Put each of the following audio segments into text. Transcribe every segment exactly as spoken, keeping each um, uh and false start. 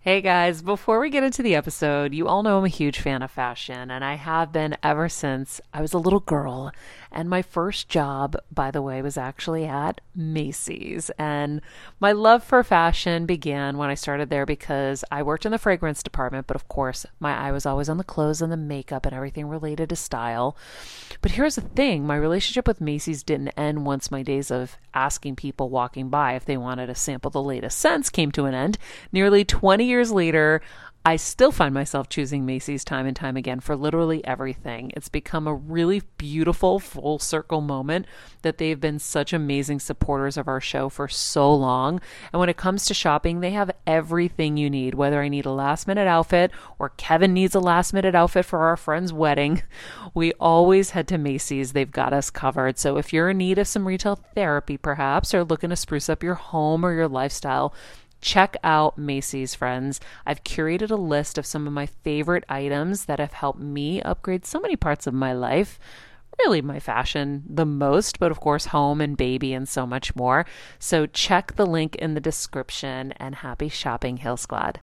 Hey guys, before we get into the episode, you all know I'm a huge fan of fashion, and I have been ever since I was a little girl. And my first job, by the way, was actually at Macy's. And my love for fashion began when I started there because I worked in the fragrance department, but of course, my eye was always on the clothes and the makeup and everything related to style. But here's the thing, my relationship with Macy's didn't end once my days of asking people walking by if they wanted to sample the latest scents came to an end. Nearly twenty years later, I still find myself choosing Macy's time and time again for literally everything. It's become a really beautiful full circle moment that they've been such amazing supporters of our show for so long. And when it comes to shopping, they have everything you need, whether I need a last minute outfit or Kevin needs a last minute outfit for our friend's wedding. We always head to Macy's. They've got us covered. So if you're in need of some retail therapy, perhaps, or looking to spruce up your home or your lifestyle, check out Macy's, friends. I've curated a list of some of my favorite items that have helped me upgrade so many parts of my life. Really my fashion the most, but of course home and baby and so much more. So check the link in the description and happy shopping, Hill Squad.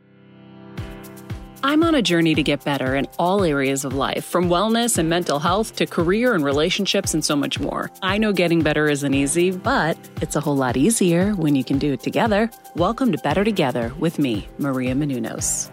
I'm on a journey to get better in all areas of life, from wellness and mental health to career and relationships and so much more. I know getting better isn't easy, but it's a whole lot easier when you can do it together. Welcome to Better Together with me, Maria Menounos.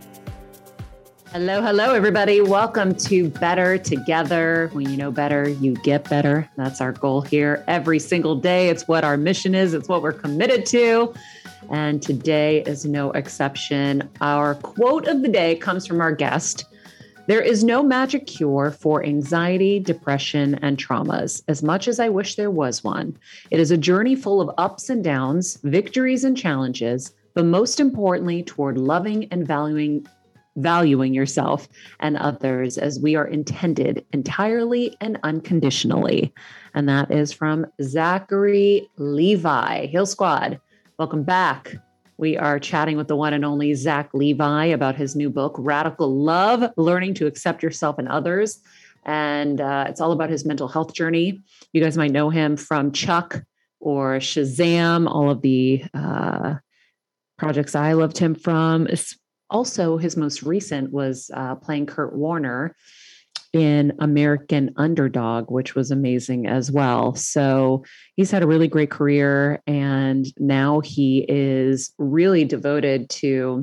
Hello, hello, everybody. Welcome to Better Together. When you know better, you get better. That's our goal here every single day. It's what our mission is. It's what we're committed to. And today is no exception. Our quote of the day comes from our guest. There is no magic cure for anxiety, depression, and traumas, as much as I wish there was one. It is a journey full of ups and downs, victories and challenges, but most importantly, toward loving and valuing valuing yourself and others as we are intended entirely and unconditionally. And that is from Zachary Levi. Hill Squad, welcome back. We are chatting with the one and only Zach Levi about his new book, Radical Love, Learning to Accept Yourself and Others. And uh, it's all about his mental health journey. You guys might know him from Chuck or Shazam, all of the uh, projects I loved him from. Also, his most recent was uh, playing Kurt Warner in American Underdog, which was amazing as well. So he's had a really great career, and now he is really devoted to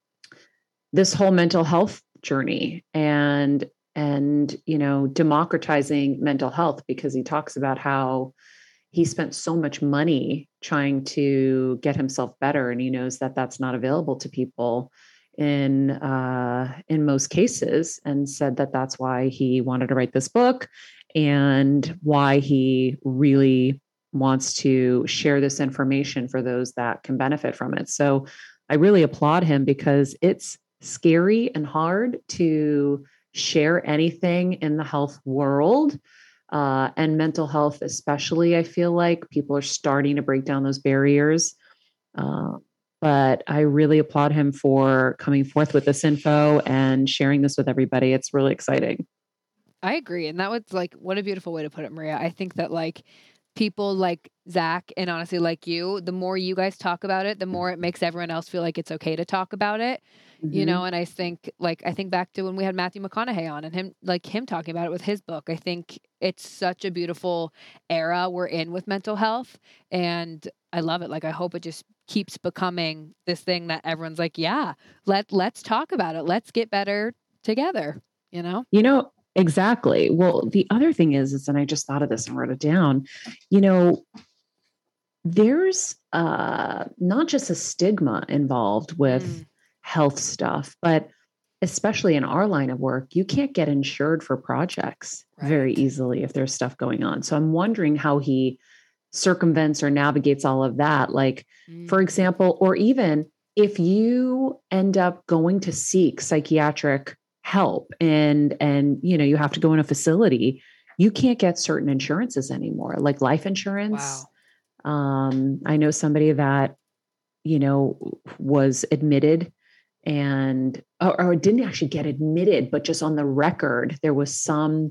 this whole mental health journey and, and, you know, democratizing mental health, because he talks about how he spent so much money trying to get himself better. And he knows that that's not available to people in uh, in most cases, and said that that's why he wanted to write this book and why he really wants to share this information for those that can benefit from it. So I really applaud him, because it's scary and hard to share anything in the health world uh, and mental health, especially. I feel like people are starting to break down those barriers. Uh, But I really applaud him for coming forth with this info and sharing this with everybody. It's really exciting. I agree. And that was like, what a beautiful way to put it, Maria. I think that like people like Zach and honestly like you, the more you guys talk about it, the more it makes everyone else feel like it's okay to talk about it. Mm-hmm. You know, and I think like, I think back to when we had Matthew McConaughey on and him, like him talking about it with his book. I think it's such a beautiful era we're in with mental health. And I love it. Like, I hope it just keeps becoming this thing that everyone's like, yeah, let, let's talk about it. Let's get better together, you know? You know, exactly. Well, the other thing is, is, and I just thought of this and wrote it down, you know, there's uh, not just a stigma involved with mm. health stuff, but especially in our line of work, you can't get insured for projects right. very easily if there's stuff going on. So I'm wondering how he circumvents or navigates all of that. Like, mm. for example, or even if you end up going to seek psychiatric help and, and, you know, you have to go in a facility, you can't get certain insurances anymore, like life insurance. Wow. Um, I know somebody that, you know, was admitted and, or, or didn't actually get admitted, but just on the record, there was some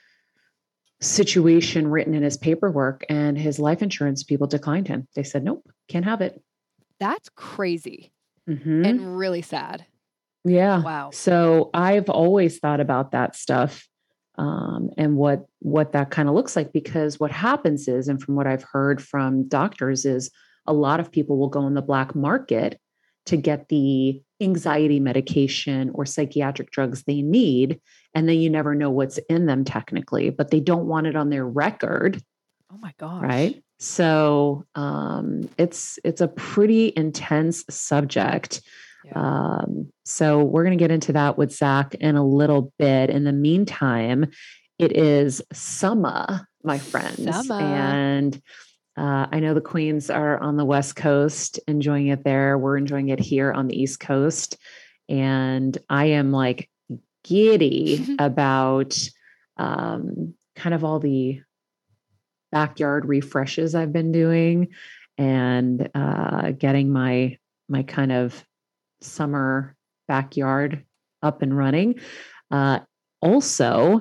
situation written in his paperwork and his life insurance people declined him. They said, nope, can't have it. That's crazy. Mm-hmm. and really sad. Yeah. Wow. So I've always thought about that stuff um, and what what that kind of looks like, because what happens is, and from what I've heard from doctors, is a lot of people will go in the black market to get the anxiety medication or psychiatric drugs they need. And then you never know what's in them technically, but they don't want it on their record. Oh my gosh. Right. So um, it's it's a pretty intense subject. Yeah. Um, so we're going to get into that with Zach in a little bit. In the meantime, it is summer, my friends. Summer. And uh, I know the Queens are on the West Coast enjoying it there. We're enjoying it here on the East Coast. And I am like giddy about um, kind of all the backyard refreshes I've been doing and uh, getting my my kind of summer backyard up and running. Uh, also,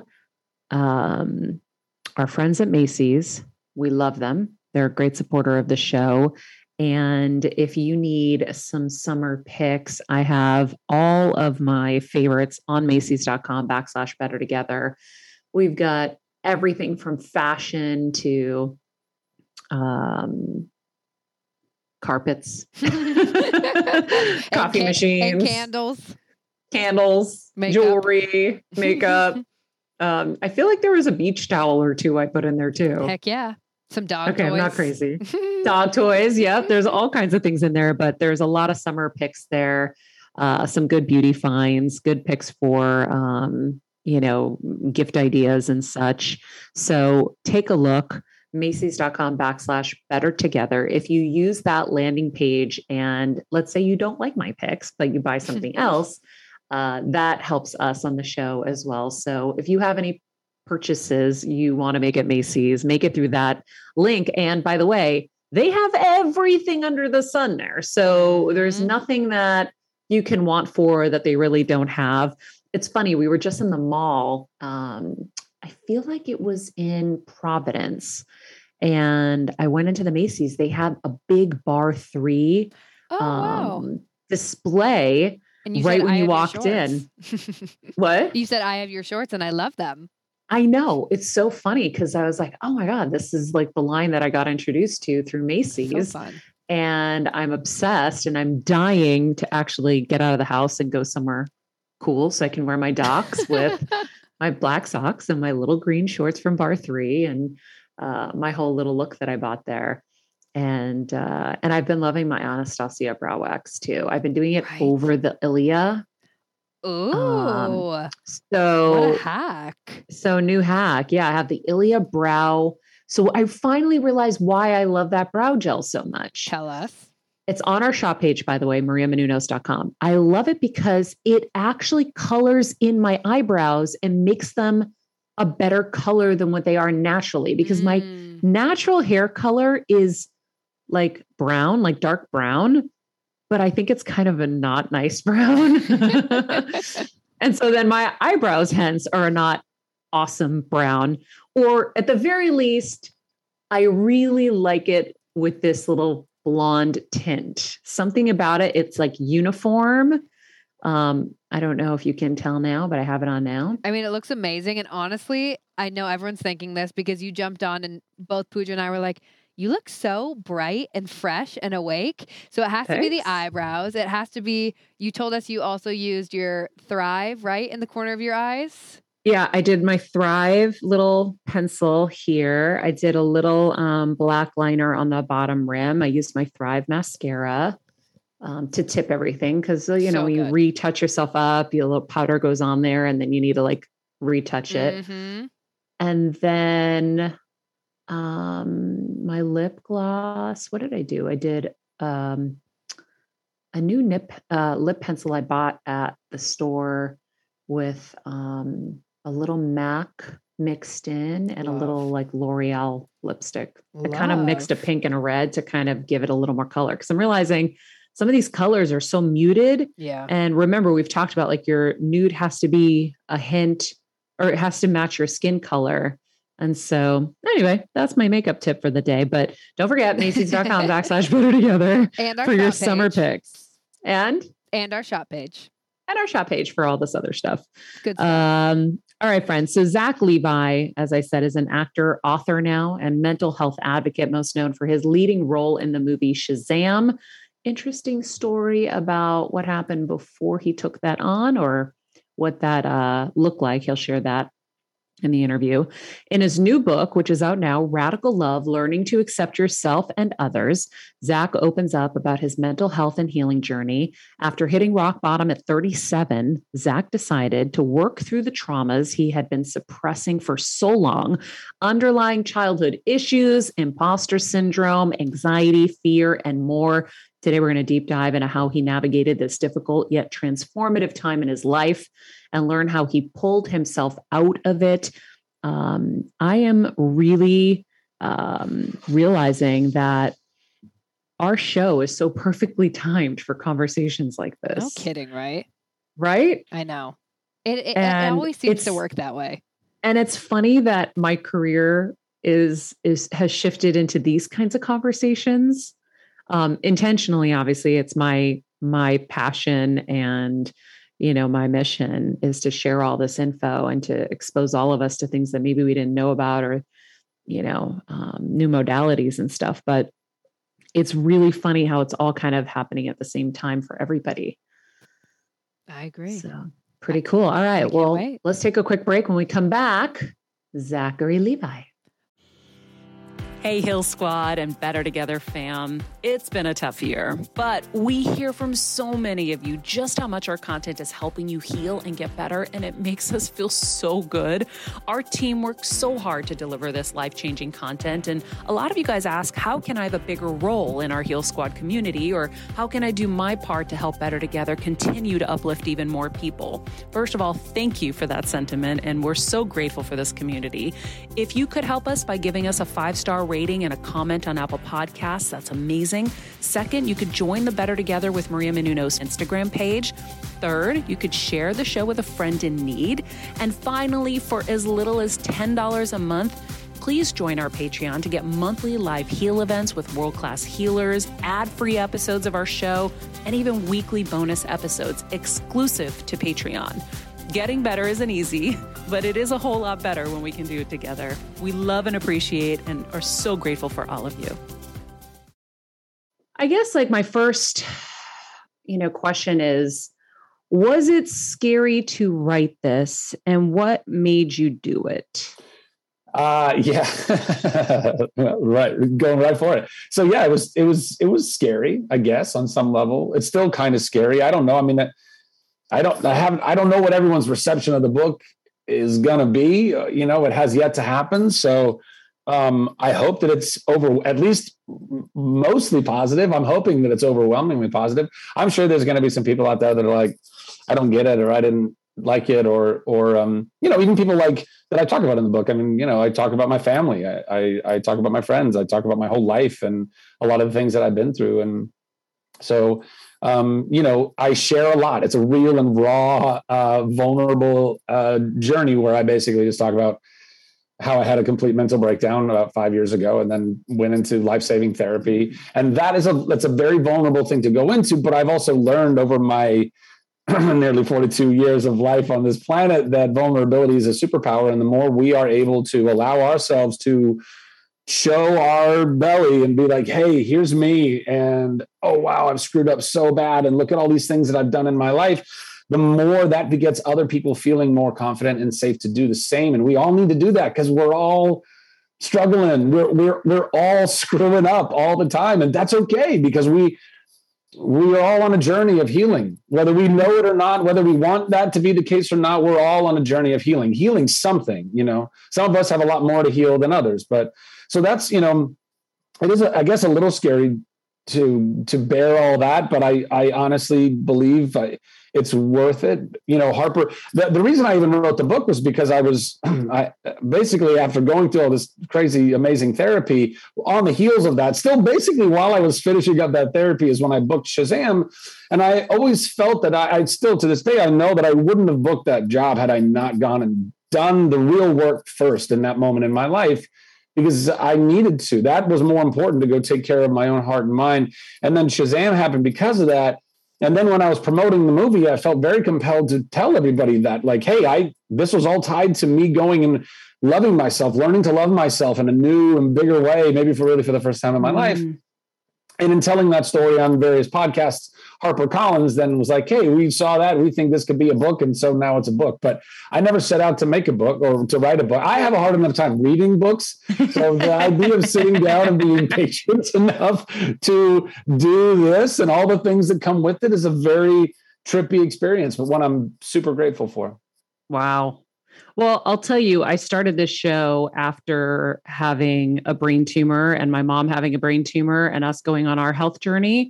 um, our friends at Macy's, we love them. They're a great supporter of the show. And if you need some summer picks, I have all of my favorites on Macy's.com backslash better together. We've got everything from fashion to um, carpets, coffee and can- machines, and candles, candles, makeup. jewelry, makeup. um, I feel like there was a beach towel or two I put in there too. Heck yeah. Some dog okay, toys. I'm not crazy. Dog toys. Yep. There's all kinds of things in there, but there's a lot of summer picks there. Uh, some good beauty finds, good picks for, um, you know, gift ideas and such. So take a look. Macy's.com backslash better together. If you use that landing page and let's say you don't like my picks, but you buy something else, uh, that helps us on the show as well. So if you have any purchases you want to make at Macy's, make it through that link. And by the way, they have everything under the sun there. So there's Mhm. nothing that you can want for that they really don't have. It's funny. We were just in the mall. Um, I feel like it was in Providence. And I went into the Macy's. They had a big bar three Oh, wow. um, display And you right said, when "I you have your walked in. shorts." What? You said, "I have your shorts," and I love them. I know. It's so funny because I was like, oh my God, this is like the line that I got introduced to through So Macy's. fun. And I'm obsessed and I'm dying to actually get out of the house and go somewhere cool so I can wear my Docs with my black socks and my little green shorts from bar three and uh, my whole little look that I bought there. And uh, and I've been loving my Anastasia brow wax too. I've been doing it Right. over the Ilia. Ooh, Um, what So a hack. so new hack. Yeah, I have the Ilia brow. So I finally realized why I love that brow gel so much. Tell us. It's on our shop page, by the way, maria menounos dot com. I love it because it actually colors in my eyebrows and makes them a better color than what they are naturally. Because my Mm. natural hair color is like brown, like dark brown, but I think it's kind of a not nice brown. And so then my eyebrows, hence, are not awesome brown. Or at the very least, I really like it with this little blonde tint. Something about it, it's like uniform. Um, I don't know if you can tell now, but I have it on now. I mean, it looks amazing. And honestly, I know everyone's thinking this because you jumped on and both Pooja and I were like, you look so bright and fresh and awake. So it has to be the Thanks. eyebrows. It has to be, you told us you also used your Thrive, right? In the corner of your eyes. Yeah, I did my Thrive little pencil here. I did a little um, black liner on the bottom rim. I used my Thrive mascara um, to tip everything because, you know, So when you good. retouch yourself up, your little powder goes on there and then you need to like retouch it. Mhm. And then um, my lip gloss. What did I do? I did um, a new nip uh, lip pencil I bought at the store with um, a little MAC mixed in and Love. a little like L'Oreal lipstick. I kind of mixed a Love. pink and a red to kind of give it a little more color because I'm realizing some of these colors are so muted. Yeah. And remember, we've talked about like your nude has to be a hint or it has to match your skin color. And so anyway, that's my makeup tip for the day. But don't forget Macy's.com backslash better together And our for your shop summer page. picks. And and our shop page. And our shop page for all this other stuff. Good stuff. Um, all right, friends. So Zach Levi, as I said, is an actor, author now, and mental health advocate, most known for his leading role in the movie Shazam. Interesting story about what happened before he took that on, or what that uh, looked like. He'll share that in the interview. In his new book, which is out now, Radical Love, Learning to Accept Yourself and Others, Zach opens up about his mental health and healing journey. After hitting rock bottom at thirty-seven, Zach decided to work through the traumas he had been suppressing for so long, underlying childhood issues, imposter syndrome, anxiety, fear, and more. Today, we're going to deep dive into how he navigated this difficult yet transformative time in his life and learn how he pulled himself out of it. Um, I am really um, realizing that our show is so perfectly timed for conversations like this. No kidding, right? Right? I know. It, it, it always seems to work that way. And it's funny that my career is is has shifted into these kinds of conversations. Um, intentionally, obviously, it's my my passion and, you know, my mission is to share all this info and to expose all of us to things that maybe we didn't know about, or, you know, um, new modalities and stuff. But it's really funny how it's all kind of happening at the same time for everybody. I agree. So pretty cool. All right. Well, wait. Let's take a quick break. When we come back, Zachary Levi. Hey, Heal Squad and Better Together fam. It's been a tough year, but we hear from so many of you just how much our content is helping you heal and get better, and it makes us feel so good. Our team works so hard to deliver this life-changing content, and a lot of you guys ask, how can I have a bigger role in our Heal Squad community, or how can I do my part to help Better Together continue to uplift even more people? First of all, thank you for that sentiment, and we're so grateful for this community. If you could help us by giving us a five-star rating and a comment on Apple Podcasts, that's amazing. Second, you could join the Better Together with Maria Menounos Instagram page. Third, you could share the show with a friend in need. And finally, for as little as ten dollars a month, please join our Patreon to get monthly live heal events with world-class healers, ad-free episodes of our show, and even weekly bonus episodes exclusive to Patreon. Getting better isn't easy, but it is a whole lot better when we can do it together. We love and appreciate and are so grateful for all of you. I guess like my first, you know, question is, was it scary to write this, and what made you do it? Uh, yeah, right. Going right for it. So yeah, it was, it was, it was scary, I guess, on some level. It's still kind of scary. I don't know. I mean, I don't, I haven't, I don't know what everyone's reception of the book is going to be. You know, it has yet to happen. So um, I hope that it's over, at least mostly positive. I'm hoping that it's overwhelmingly positive. I'm sure there's going to be some people out there that are like, I don't get it, or I didn't like it, or, or, um, you know, even people like that I talk about in the book. I mean, you know, I talk about my family. I, I, I talk about my friends. I talk about my whole life and a lot of the things that I've been through. And so, um, you know, I share a lot. It's a real and raw, uh, vulnerable, uh, journey where I basically just talk about how I had a complete mental breakdown about five years ago and then went into life-saving therapy. And that is a, that's a very vulnerable thing to go into, but I've also learned over my nearly forty-two years of life on this planet that vulnerability is a superpower. And the more we are able to allow ourselves to show our belly and be like, hey, here's me. And, oh, wow, I've screwed up so bad. And look at all these things that I've done in my life. The more that begets other people feeling more confident and safe to do the same. And we all need to do that because we're all struggling. We're, we're, we're all screwing up all the time. And that's okay, because we, we are all on a journey of healing, whether we know it or not, whether we want that to be the case or not. We're all on a journey of healing, healing something, you know. Some of us have a lot more to heal than others, but so that's, you know, it is, a, I guess, a little scary to, to bear all that, but I, I honestly believe I, it's worth it. You know, Harper, the, the reason I even wrote the book was because I was I, basically, after going through all this crazy, amazing therapy, on the heels of that, still basically while I was finishing up that therapy is when I booked Shazam. And I always felt that I, I still, to this day, I know that I wouldn't have booked that job had I not gone and done the real work first in that moment in my life, because I needed to. That was more important, to go take care of my own heart and mind. And then Shazam happened because of that. And then when I was promoting the movie, I felt very compelled to tell everybody that, like, hey, I this was all tied to me going and loving myself, learning to love myself in a new and bigger way, maybe for really for the first time in my mm. life. And in telling that story on various podcasts, HarperCollins then was like, hey, we saw that. We think this could be a book. And so now it's a book. But I never set out to make a book or to write a book. I have a hard enough time reading books. So the idea of sitting down and being patient enough to do this and all the things that come with it is a very trippy experience, but one I'm super grateful for. Wow. Well, I'll tell you, I started this show after having a brain tumor and my mom having a brain tumor and us going on our health journey.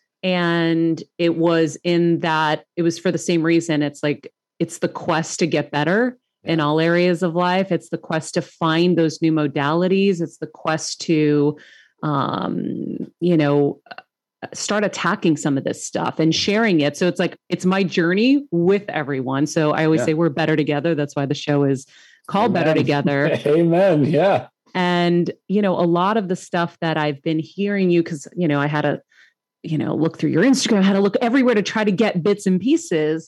And it was in that, it was for the same reason. It's like, it's the quest to get better in all areas of life. It's the quest to find those new modalities. It's the quest to, um, you know, start attacking some of this stuff and sharing it. So it's like, it's my journey with everyone. So I always yeah. say we're better together. That's why the show is called Amen. Better Together. Amen. Yeah. And, you know, a lot of the stuff that I've been hearing you, cause you know, I had to, you know, look through your Instagram, I had to look everywhere to try to get bits and pieces.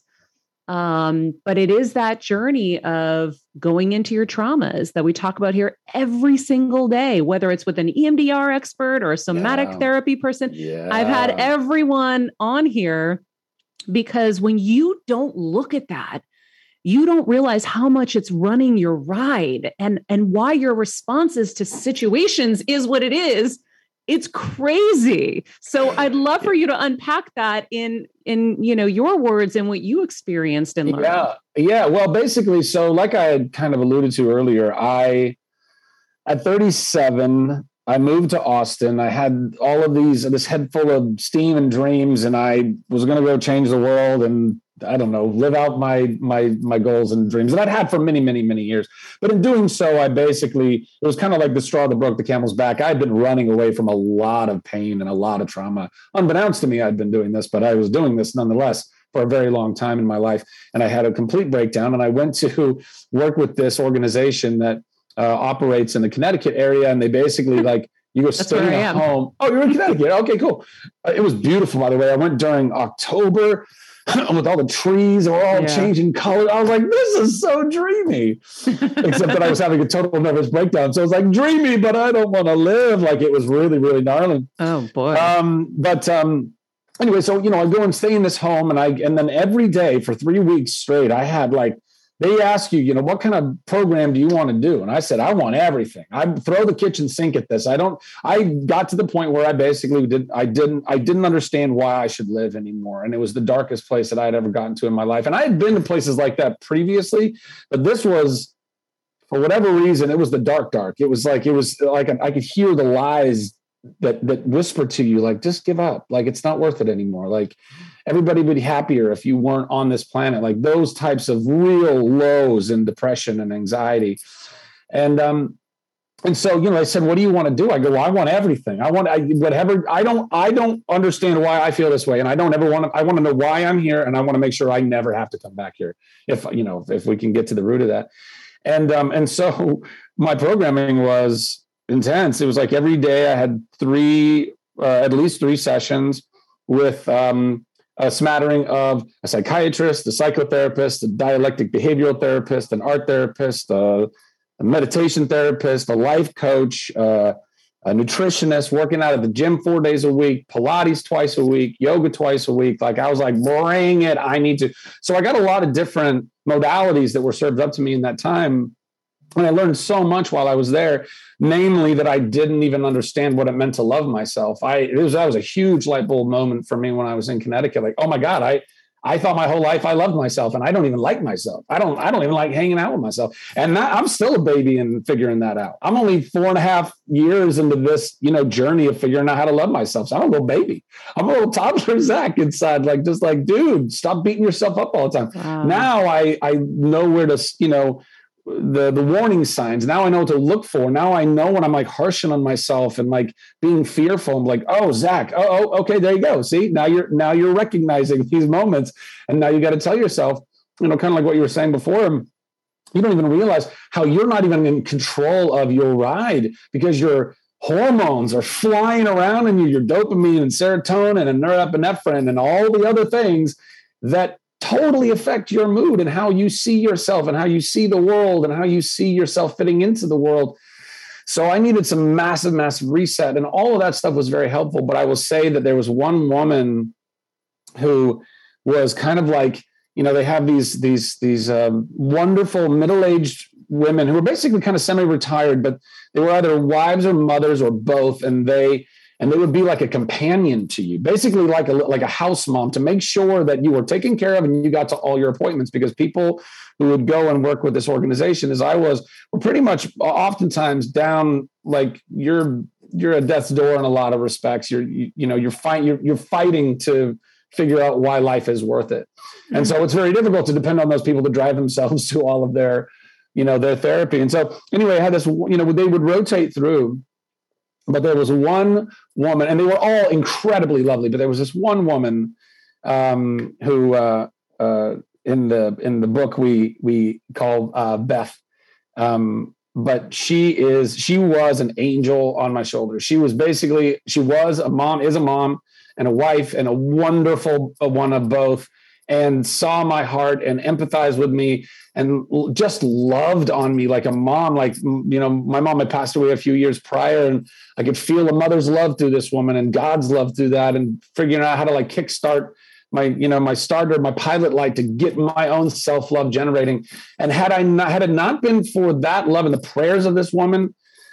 Um, but it is that journey of going into your traumas that we talk about here every single day, whether it's with an E M D R expert or a somatic yeah. therapy person. Yeah. I've had everyone on here because when you don't look at that, you don't realize how much it's running your ride and, and why your responses to situations is what it is. It's crazy. So I'd love for you to unpack that in, in, you know, your words and what you experienced and learned. Yeah. Yeah. Well, basically, so like I had kind of alluded to earlier, I, at thirty-seven, I moved to Austin. I had all of these, this head full of steam and dreams, and I was going to go change the world and I don't know, live out my, my, my goals and dreams that I'd had for many, many, many years. But in doing so, I basically, it was kind of like the straw that broke the camel's back. I'd been running away from a lot of pain and a lot of trauma. Unbeknownst to me, I'd been doing this, but I was doing this nonetheless for a very long time in my life. And I had a complete breakdown, and I went to work with this organization that uh, operates in the Connecticut area. And they basically like, you go stay in a home. Oh, you're in Connecticut. Okay, cool. Uh, it was beautiful, by the way. I went during October with all the trees, they were all yeah. changing color. I was like, this is so dreamy. Except that I was having a total nervous breakdown. So it was like dreamy, but I don't want to live. Like it was really, really gnarly. Oh boy. Um, but um, anyway, so you know, I go and stay in this home, and I and then every day for three weeks straight, I had like, they ask you, you know, what kind of program do you want to do? And I said, I want everything. I throw the kitchen sink at this. I don't, I got to the point where I basically did, I didn't, I didn't understand why I should live anymore. And it was the darkest place that I had ever gotten to in my life. And I had been to places like that previously, but this was, for whatever reason, it was the dark, dark. It was like, it was like, I could hear the lies that, that whispered to you, like, just give up. Like, it's not worth it anymore. Like, everybody would be happier if you weren't on this planet, like those types of real lows in depression and anxiety. And, um, and so, you know, I said, what do you want to do? I go, well, I want everything. I want I, whatever. I don't, I don't understand why I feel this way. And I don't ever want to, I want to know why I'm here. And I want to make sure I never have to come back here. If, you know, if we can get to the root of that. And, um, and so my programming was intense. It was like every day I had three, uh, at least three sessions with, um, a smattering of a psychiatrist, a psychotherapist, a dialectic behavioral therapist, an art therapist, a, a meditation therapist, a life coach, uh, a nutritionist, working out at the gym four days a week, Pilates twice a week, yoga twice a week. Like I was like, bring it. I need to. So I got a lot of different modalities that were served up to me in that time. And I learned so much while I was there, namely that I didn't even understand what it meant to love myself. I it was that was a huge light bulb moment for me when I was in Connecticut. Like, oh my God, I I thought my whole life I loved myself, and I don't even like myself. I don't I don't even like hanging out with myself. And that, I'm still a baby in figuring that out. I'm only four and a half years into this, you know, journey of figuring out how to love myself. So I'm a little baby. I'm a little toddler Zach inside, like just like, dude, stop beating yourself up all the time. Wow. Now I I know where to, you know. the the warning signs. Now I know what to look for. Now I know when I'm like harshing on myself and like being fearful. I'm like, oh, Zach, oh, oh, okay, there you go. See, now you're now you're recognizing these moments. And now you got to tell yourself, you know, kind of like what you were saying before, you don't even realize how you're not even in control of your ride because you're hormones are flying around in you, your dopamine and serotonin and norepinephrine and all the other things that totally affect your mood and how you see yourself and how you see the world and how you see yourself fitting into the world. So I needed some massive, massive reset, and all of that stuff was very helpful. But I will say that there was one woman who was kind of like, you know, they have these, these, these um, wonderful middle-aged women who were basically kind of semi-retired, but they were either wives or mothers or both. And they, and they would be like a companion to you, basically like a, like a house mom, to make sure that you were taken care of and you got to all your appointments, because people who would go and work with this organization, as I was, were pretty much oftentimes down, like you're, you're at death's door in a lot of respects. You're, you, you know, you're fighting, you're, you're fighting to figure out why life is worth it. And so it's very difficult to depend on those people to drive themselves to all of their, you know, their therapy. And so anyway, I had this, you know, they would rotate through, but there was one woman, and they were all incredibly lovely, but there was this one woman um, who uh, uh, in the, in the book we, we call uh, Beth. Um, but she is, she was an angel on my shoulder. She was basically, she was a mom, is a mom and a wife, and a wonderful one of both, and saw my heart and empathized with me and just loved on me like a mom. Like, you know, my mom had passed away a few years prior, and I could feel a mother's love through this woman and God's love through that, and figuring out how to like kickstart my, you know, my starter, my pilot light to get my own self-love generating. And had I not, had it not been for that love and the prayers of this woman,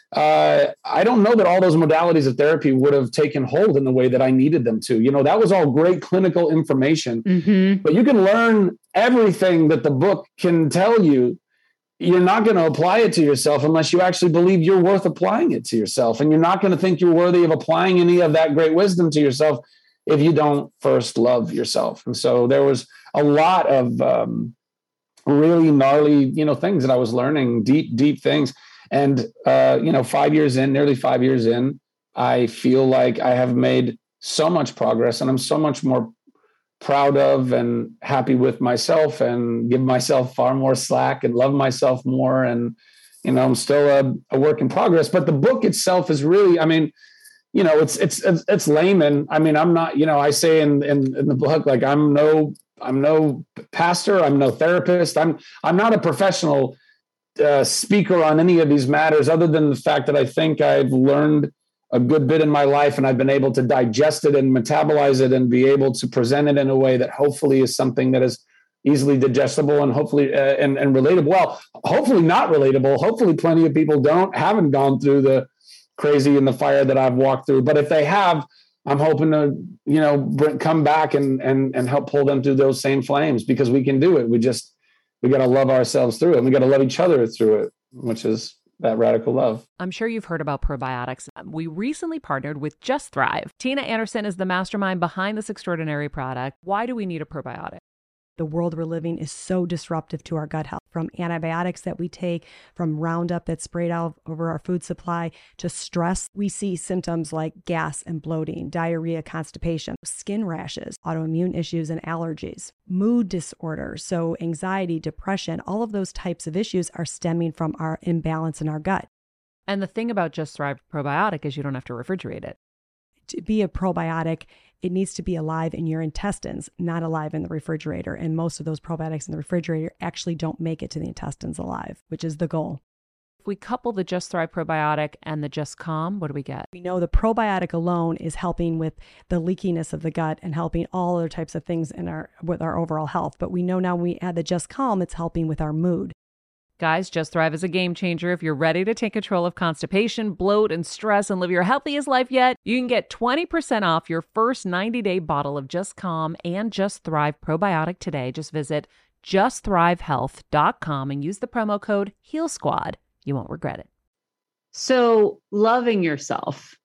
Uh, I don't know that all those modalities of therapy would have taken hold in the way that I needed them to. You know, that was all great clinical information, mm-hmm. but you can learn everything that the book can tell you. You're not going to apply it to yourself unless you actually believe you're worth applying it to yourself. And you're not going to think you're worthy of applying any of that great wisdom to yourself if you don't first love yourself. And so there was a lot of um, really gnarly, you know, things that I was learning, deep, deep things. And, uh, you know, five years in, nearly five years in, I feel like I have made so much progress, and I'm so much more proud of and happy with myself, and give myself far more slack and love myself more. And, you know, I'm still a, a work in progress, but the book itself is really, I mean, you know, it's, it's, it's, it's layman. I mean, I'm not, you know, I say in, in, in the book, like I'm no, I'm no pastor, I'm no therapist. I'm, I'm not a professional Uh, speaker on any of these matters, other than the fact that I think I've learned a good bit in my life, and I've been able to digest it and metabolize it and be able to present it in a way that hopefully is something that is easily digestible and hopefully uh, and, and relatable. Well, hopefully not relatable. Hopefully plenty of people don't, haven't gone through the crazy and the fire that I've walked through. But if they have, I'm hoping to, you know, bring, come back and, and, and help pull them through those same flames, because we can do it. We just, we got to love ourselves through it, and we got to love each other through it, which is that radical love. I'm sure you've heard about probiotics. We recently partnered with Just Thrive. Tina Anderson is the mastermind behind this extraordinary product. Why do we need a probiotic? The world we're living is so disruptive to our gut health, from antibiotics that we take, from Roundup that's sprayed out over our food supply, to stress. We see symptoms like gas and bloating, diarrhea, constipation, skin rashes, autoimmune issues, and allergies, mood disorders. So anxiety, depression, all of those types of issues are stemming from our imbalance in our gut. And the thing about Just Thrive probiotic is you don't have to refrigerate it. To be a probiotic, it needs to be alive in your intestines, not alive in the refrigerator. And most of those probiotics in the refrigerator actually don't make it to the intestines alive, which is the goal. If we couple the Just Thrive probiotic and the Just Calm, what do we get? We know the probiotic alone is helping with the leakiness of the gut and helping all other types of things in our with our overall health. But we know now when we add the Just Calm, it's helping with our mood. Guys, Just Thrive is a game changer. If you're ready to take control of constipation, bloat, and stress and live your healthiest life yet, you can get twenty percent off your first ninety-day bottle of Just Calm and Just Thrive probiotic today. Just visit just thrive health dot com and use the promo code HEALSQUAD. You won't regret it. So, loving yourself.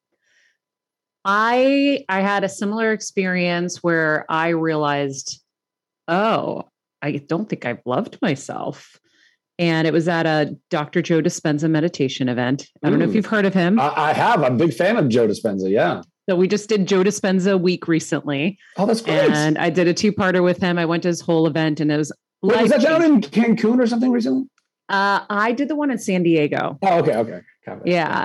I I had a similar experience where I realized, oh, I don't think I've loved myself. And it was at a Doctor Joe Dispenza meditation event. I don't Ooh. know if you've heard of him. I, I have. I'm a big fan of Joe Dispenza. Yeah. So we just did Joe Dispenza week recently. Oh, that's great. And I did a two-parter with him. I went to his whole event, and it was Wait, was that down in Cancun or something recently? Uh, I did the one in San Diego. Oh, okay. Okay. Yeah.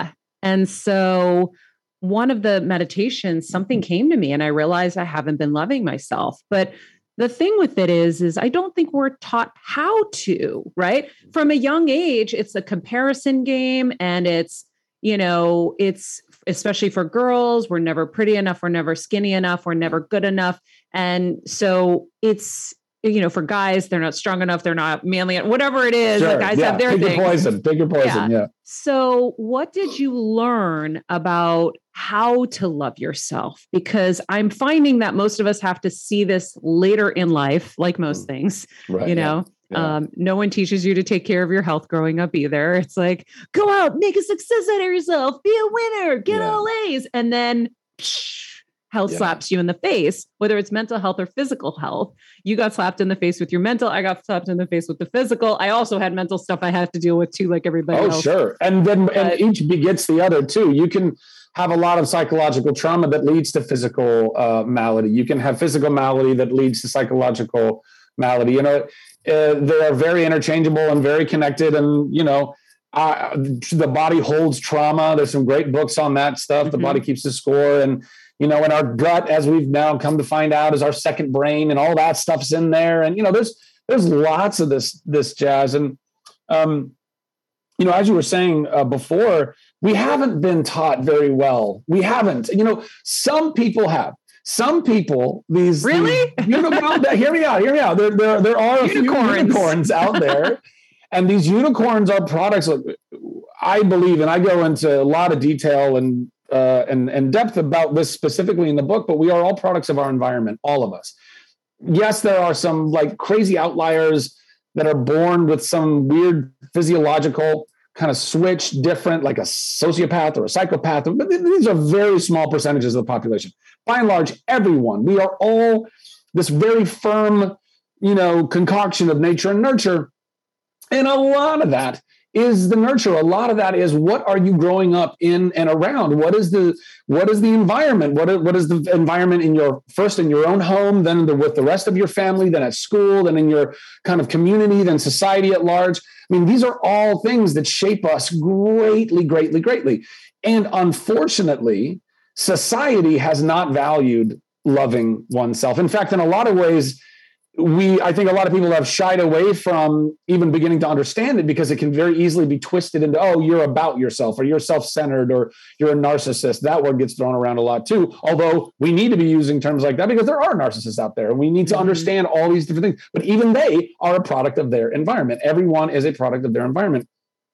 And so one of the meditations, something came to me and I realized I haven't been loving myself. But the thing with it is, is I don't think we're taught how to, right? From a young age, it's a comparison game, and it's, you know, it's especially for girls, we're never pretty enough, we're never skinny enough, we're never good enough. And so it's, you know, for guys, they're not strong enough, they're not manly, whatever it is. Sure. The guys yeah. have their Pick your things. poison, pick your poison. Yeah. Yeah. So what did you learn about how to love yourself? Because I'm finding that most of us have to see this later in life, like most things, Right. you know. Yeah. Um, no one teaches you to take care of your health growing up either. It's like, go out, make a success out of yourself, be a winner, get Yeah. all A's. And then psh, health Yeah. slaps you in the face, whether it's mental health or physical health. You got slapped in the face with your mental. I got slapped in the face with the physical. I also had mental stuff I have to deal with too, like everybody Oh, else. sure. And then But- and each begets the other too. You can have a lot of psychological trauma that leads to physical uh, malady. You can have physical malady that leads to psychological malady. You know, uh, they are very interchangeable and very connected. And, you know, uh, the body holds trauma. There's some great books on that stuff. The Mhm. body keeps the score. And, you know, and our gut, as we've now come to find out, is our second brain, and all that stuff's in there. And, you know, there's, there's lots of this, this jazz. And, um, you know, as you were saying uh, before, we haven't been taught very well. We haven't, you know, some people have. Some people, these Really? these, you know, well, hear me out, hear me out. There, there, there are a Unicorns. few unicorns out there, and these unicorns are products. Of, I believe, and I go into a lot of detail and uh, and and depth about this specifically in the book. But we are all products of our environment, all of us. Yes, there are some like crazy outliers that are born with some weird physiological kind of switch, different, like a sociopath or a psychopath. But these are very small percentages of the population. By and large, everyone, we are all this very firm, you know, concoction of nature and nurture. And a lot of that is the nurture. A lot of that is, what are you growing up in and around? What is the what is the environment? What is, what is the environment in your first in your own home, then the, with the rest of your family, then at school, then in your kind of community, then society at large? I mean, these are all things that shape us greatly, greatly, greatly. And unfortunately, society has not valued loving oneself. In fact, in a lot of ways, we, I think a lot of people have shied away from even beginning to understand it, because it can very easily be twisted into, oh, you're about yourself, or you're self-centered, or you're a narcissist. That word gets thrown around a lot too. Although we need to be using terms like that, because there are narcissists out there, and we need to understand all these different things. But even they are a product of their environment. Everyone is a product of their environment.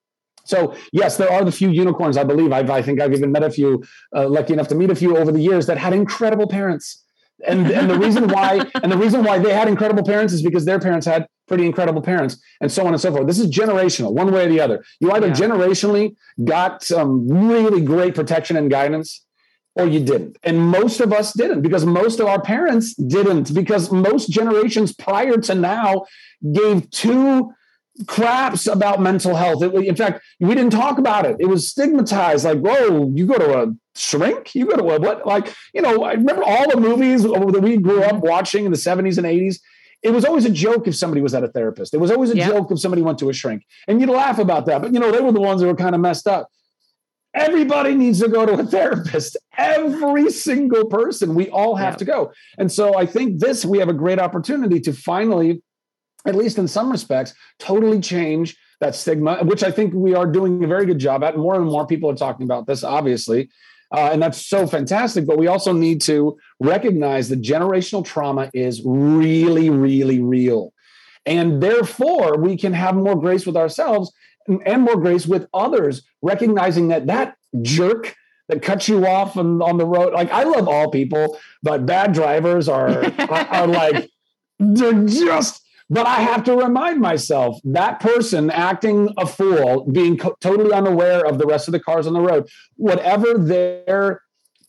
So yes, there are the few unicorns, I believe. I've, I think I've even met a few, uh, lucky enough to meet a few over the years, that had incredible parents. And, and the reason why, and the reason why they had incredible parents is because their parents had pretty incredible parents, and so on and so forth. This is generational, one way or the other. You either Yeah. generationally got some really great protection and guidance, or you didn't. And most of us didn't, because most of our parents didn't, because most generations prior to now gave two craps about mental health. It, in fact, we didn't talk about it. It was stigmatized. Like, whoa, you go to a shrink? You go to a what? Like, you know, I remember all the movies that we grew up watching in the seventies and eighties. It was always a joke if somebody was at a therapist. It was always a Yeah. joke if somebody went to a shrink. And you'd laugh about that. But, you know, they were the ones that were kind of messed up. Everybody needs to go to a therapist. Every single person. We all have Yeah. to go. And so I think this, we have a great opportunity to finally, at least in some respects, totally change that stigma, which I think we are doing a very good job at. More and more people are talking about this, obviously. Uh, and that's so fantastic. But we also need to recognize that generational trauma is really, really real. And therefore, we can have more grace with ourselves and, and more grace with others, recognizing that that jerk that cuts you off on, on the road, like, I love all people, but bad drivers are, are, are like, they're just... But I have to remind myself, that person acting a fool, being co- totally unaware of the rest of the cars on the road, whatever their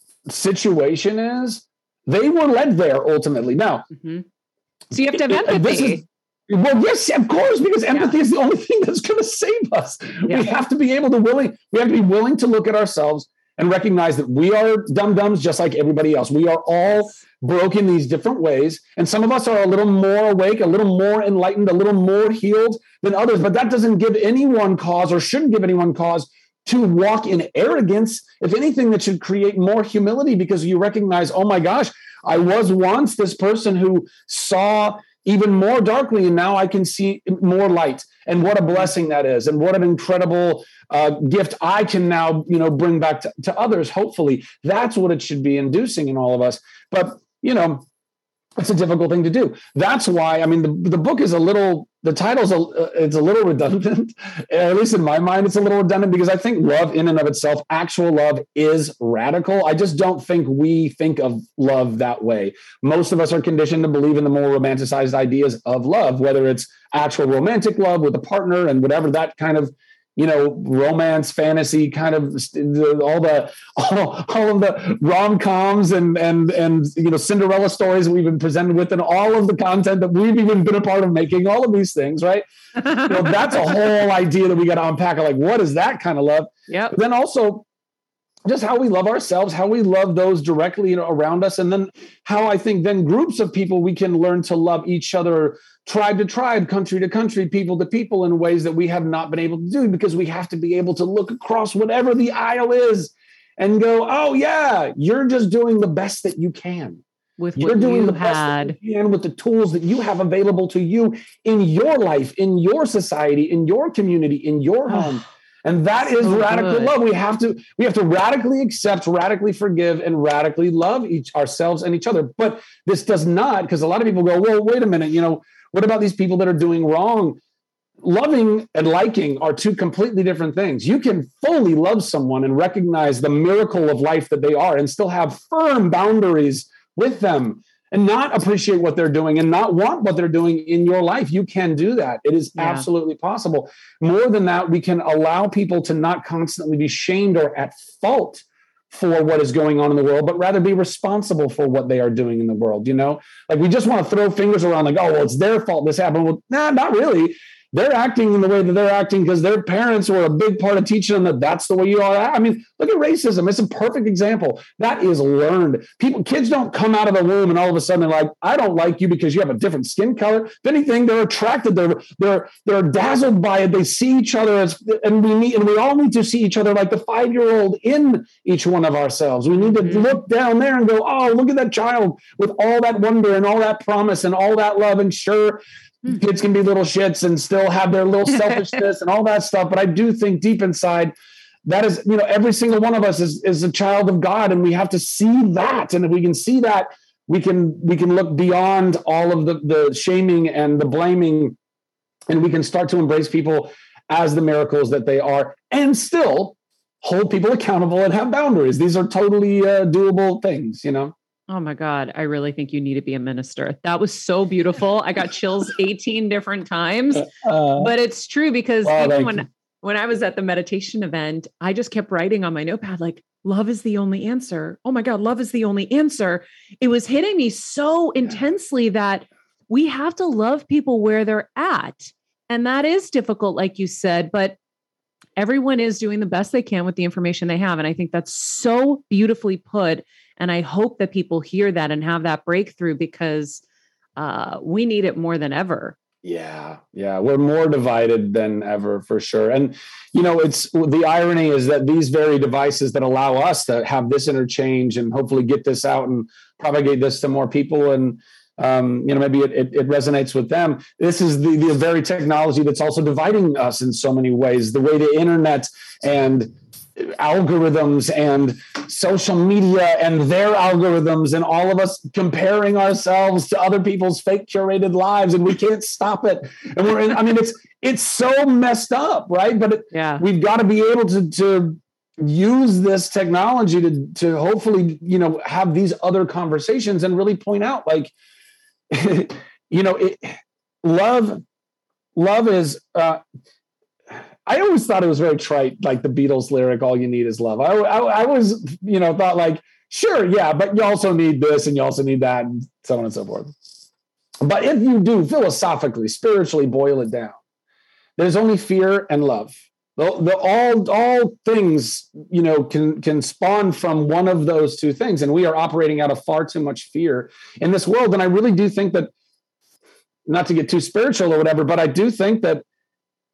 situation is, they were led there ultimately. Now, Mm-hmm. So you have to have it- this empathy. is- well, yes, of course, because empathy Yeah. is the only thing that's going to save us. Yeah. We have to be able to willing, we have to be willing to look at ourselves and recognize that we are dum-dums just like everybody else. We are all broken these different ways. And some of us are a little more awake, a little more enlightened, a little more healed than others. But that doesn't give anyone cause, or shouldn't give anyone cause, to walk in arrogance. If anything, that should create more humility, because you recognize, oh my gosh, I was once this person who saw even more darkly, and now I can see more light. And what a blessing that is, and what an incredible uh, gift I can now, you know, bring back to, to others. Hopefully, that's what it should be inducing in all of us. But you know, it's a difficult thing to do. That's why, I mean, the, the book is a little, the title's a, it's a little redundant, at least in my mind, it's a little redundant, because I think love in and of itself, actual love, is radical. I just don't think we think of love that way. Most of us are conditioned to believe in the more romanticized ideas of love, whether it's actual romantic love with a partner and whatever that kind of, you know, romance, fantasy kind of all the all, all of the rom-coms and and and you know, Cinderella stories that we've been presented with, and all of the content that we've even been a part of making, all of these things, right? You know, that's a whole idea that we got to unpack. Like, what is that kind of love? Yeah. Then also, just how we love ourselves, how we love those directly, you know, around us, and then how I think then groups of people, we can learn to love each other, tribe to tribe, country to country, people to people, in ways that we have not been able to do, because we have to be able to look across whatever the aisle is and go, oh yeah, you're just doing the best that you can. With You're what doing you the best had. that you can with the tools that you have available to you in your life, in your society, in your community, in your home. And that is So radical good. love. We have to we have to radically accept, radically forgive, and radically love each ourselves and each other. But this does not, because a lot of people go, well, wait a minute, you know, what about these people that are doing wrong? Loving and liking are two completely different things. You can fully love someone and recognize the miracle of life that they are, and still have firm boundaries with them, and not appreciate what they're doing and not want what they're doing in your life. You can do that. It is Yeah. absolutely possible. More than that, we can allow people to not constantly be shamed or at fault for what is going on in the world, but rather be responsible for what they are doing in the world. You know, like, we just want to throw fingers around like, oh, well, it's their fault this happened. Well, nah, not really. They're acting in the way that they're acting because their parents were a big part of teaching them that that's the way you are. I mean, look at racism. It's a perfect example. That is learned. People, kids don't come out of the womb and all of a sudden they're like, I don't like you because you have a different skin color. If anything, they're attracted. They're they're they're dazzled by it. They see each other as, and we need, and we all need to see each other like the five-year-old in each one of ourselves. We need to look down there and go, oh, look at that child with all that wonder and all that promise and all that love. And sure, kids can be little shits and still have their little selfishness and all that stuff. But I do think deep inside, that is, you know, every single one of us is, is a child of God, and we have to see that. And if we can see that, we can we can look beyond all of the, the shaming and the blaming, and we can start to embrace people as the miracles that they are, and still hold people accountable and have boundaries. These are totally uh, doable things, you know? Oh my God. I really think you need to be a minister. That was so beautiful. I got chills eighteen different times, Uh, but it's true, because oh, even thank when, you. when I was at the meditation event, I just kept writing on my notepad, like, love is the only answer. Oh my God, love is the only answer. It was hitting me so intensely that we have to love people where they're at. And that is difficult, like you said, but everyone is doing the best they can with the information they have. And I think that's so beautifully put. And I hope that people hear that and have that breakthrough, because uh, we need it more than ever. Yeah, yeah, we're more divided than ever, for sure. And, you know, it's the irony is that these very devices that allow us to have this interchange and hopefully get this out and propagate this to more people, and um, you know, maybe it, it, it resonates with them. This is the, the very technology that's also dividing us in so many ways. The way the internet and algorithms and social media and their algorithms, and all of us comparing ourselves to other people's fake curated lives, and we can't stop it. And we're in, I mean, it's it's so messed up, right? But it, Yeah. we've got to be able to to use this technology to to hopefully, you know, have these other conversations and really point out, like, you know, it, love love is. Uh, I always thought it was very trite, like the Beatles lyric, all you need is love. I, I, I was, you know, thought like, sure, yeah, but you also need this and you also need that, and so on and so forth. But if you do philosophically, spiritually boil it down, there's only fear and love. The, the, all, all things, you know, can, can spawn from one of those two things. And we are operating out of far too much fear in this world. And I really do think that, not to get too spiritual or whatever, but I do think that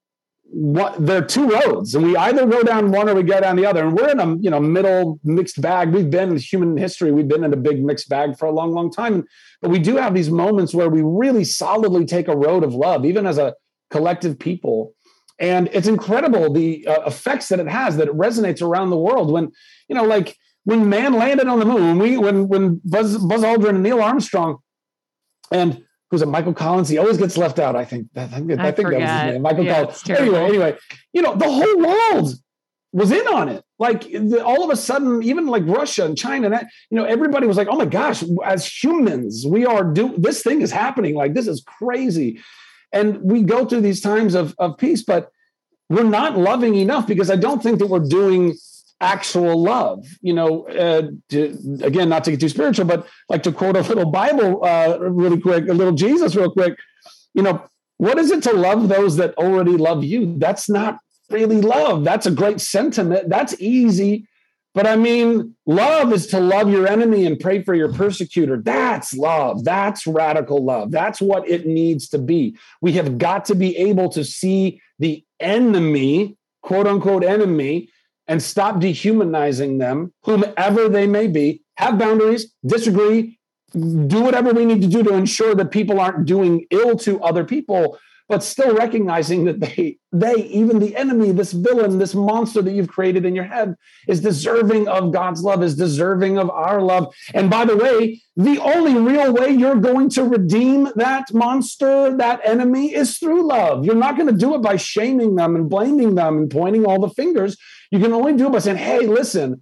what there are two roads, and we either go down one or we go down the other. And we're in a you know middle mixed bag. We've been in human history. We've been in a big mixed bag for a long, long time. But we do have these moments where we really solidly take a road of love, even as a collective people. And it's incredible the uh, effects that it has, that it resonates around the world. When, you know, like when man landed on the moon, we when when Buzz, Buzz Aldrin and Neil Armstrong, and who's it, Michael Collins? He always gets left out. I think I think, I I think that was his name, Michael yeah, Collins. Anyway, anyway, you know, the whole world was in on it. Like the, all of a sudden, even like Russia and China, that, you know, everybody was like, "Oh my gosh!" As humans, we are do this thing is happening. Like this is crazy. And we go through these times of, of peace, but we're not loving enough, because I don't think that we're doing actual love. You know, uh, to, again, not to get too spiritual, but like to quote a little Bible uh, really quick, a little Jesus real quick. You know, what is it to love those that already love you? That's not really love. That's a great sentiment. That's easy. But I mean, love is to love your enemy and pray for your persecutor. That's love. That's radical love. That's what it needs to be. We have got to be able to see the enemy, quote unquote enemy, and stop dehumanizing them, whomever they may be, have boundaries, disagree, do whatever we need to do to ensure that people aren't doing ill to other people, but still recognizing that they, they, even the enemy, this villain, this monster that you've created in your head, is deserving of God's love, is deserving of our love. And by the way, the only real way you're going to redeem that monster, that enemy, is through love. You're not going to do it by shaming them and blaming them and pointing all the fingers. You can only do it by saying, hey, listen,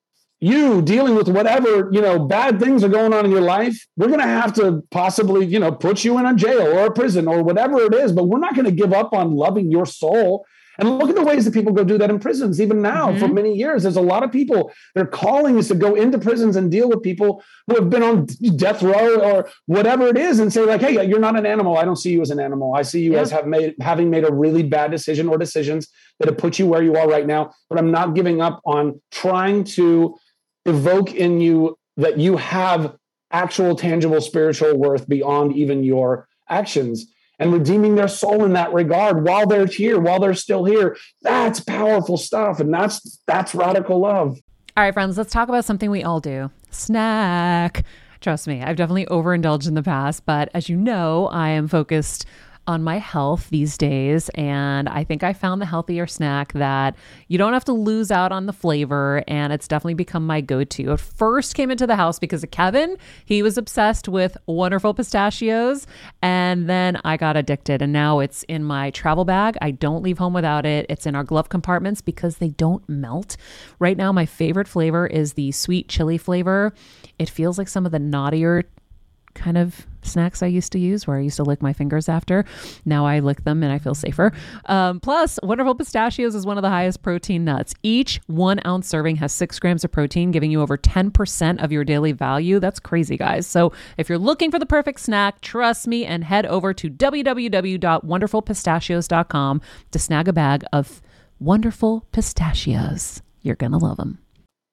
you dealing with whatever, you know, bad things are going on in your life, we're going to have to possibly, you know, put you in a jail or a prison or whatever it is, but we're not going to give up on loving your soul. And look at the ways that people go do that in prisons. Even now, mm-hmm. for many years, there's a lot of people, their calling is to go into prisons and deal with people who have been on death row or whatever it is, and say like, hey, you're not an animal. I don't see you as an animal. I see you yeah. as have made, having made a really bad decision or decisions that have put you where you are right now. But I'm not giving up on trying to evoke in you that you have actual tangible spiritual worth beyond even your actions, and redeeming their soul in that regard while they're here, while they're still here. That's powerful stuff. And that's, that's radical love. All right, friends, let's talk about something we all do. Snack. Trust me, I've definitely overindulged in the past, but as you know, I am focused on my health these days. And I think I found the healthier snack that you don't have to lose out on the flavor. And it's definitely become my go-to. It first came into the house because of Kevin. He was obsessed with Wonderful Pistachios. And then I got addicted. And now it's in my travel bag. I don't leave home without it. It's in our glove compartments because they don't melt. Right now, my favorite flavor is the sweet chili flavor. It feels like some of the naughtier kind of snacks I used to use, where I used to lick my fingers after. Now I lick them and I feel safer. Um, plus, Wonderful Pistachios is one of the highest protein nuts. Each one ounce serving has six grams of protein, giving you over ten percent of your daily value. That's crazy, guys. So if you're looking for the perfect snack, trust me and head over to w w w dot wonderful pistachios dot com to snag a bag of Wonderful Pistachios. You're going to love them.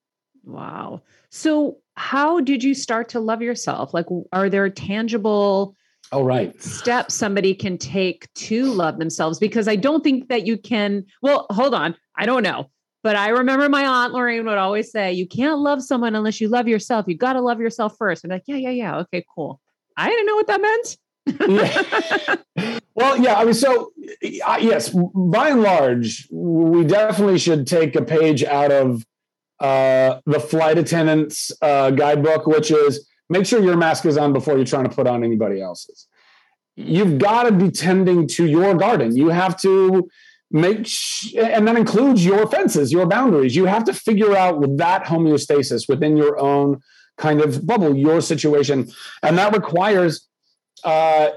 Wow. So how did you start to love yourself? Like, are there tangible oh, right. steps somebody can take to love themselves? Because I don't think that you can, well, hold on. I don't know. But I remember my Aunt Lorraine would always say, you can't love someone unless you love yourself. You got to love yourself first. I'm like, yeah, yeah, yeah. Okay, cool. I didn't know what that meant. yeah. Well, yeah, I mean, so uh, yes, by and large, we definitely should take a page out of uh, the flight attendant's uh, guidebook, which is make sure your mask is on before you're trying to put on anybody else's. You've got to be tending to your garden. You have to make, sh- and that includes your fences, your boundaries. You have to figure out with that homeostasis within your own kind of bubble, your situation. And that requires uh,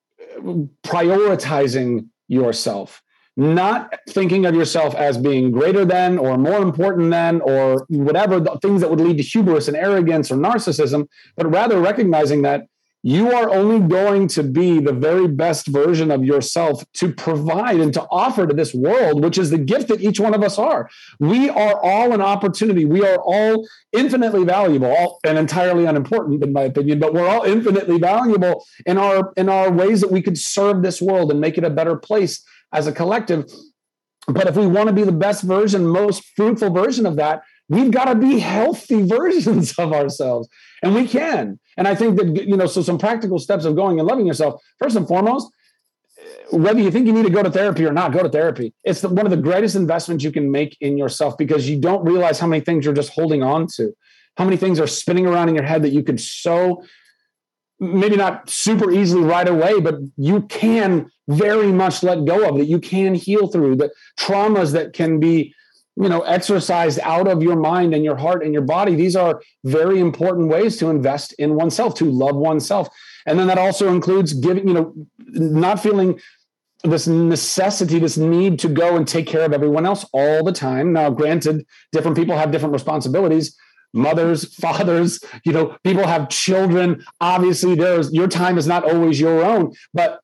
prioritizing yourself, not thinking of yourself as being greater than or more important than or whatever the things that would lead to hubris and arrogance or narcissism, but rather recognizing that you are only going to be the very best version of yourself to provide and to offer to this world, which is the gift that each one of us are. We are all an opportunity. We are all infinitely valuable, all, and entirely unimportant, in my opinion, but we're all infinitely valuable in our, in our ways that we could serve this world and make it a better place as a collective. But if we want to be the best version, most fruitful version of that, we've got to be healthy versions of ourselves. And we can. And I think that, you know, so some practical steps of going and loving yourself, first and foremost, whether you think you need to go to therapy or not, go to therapy. It's the, one of the greatest investments you can make in yourself, because you don't realize how many things you're just holding on to, how many things are spinning around in your head that you could so, maybe not super easily right away, but you can very much let go of, that you can heal through, the traumas that can be, you know, exercised out of your mind and your heart and your body. These are very important ways to invest in oneself, to love oneself. And then that also includes giving, you know, not feeling this necessity, this need to go and take care of everyone else all the time. Now, granted, different people have different responsibilities. Mothers, fathers, you know, people have children. Obviously, there's your time is not always your own, but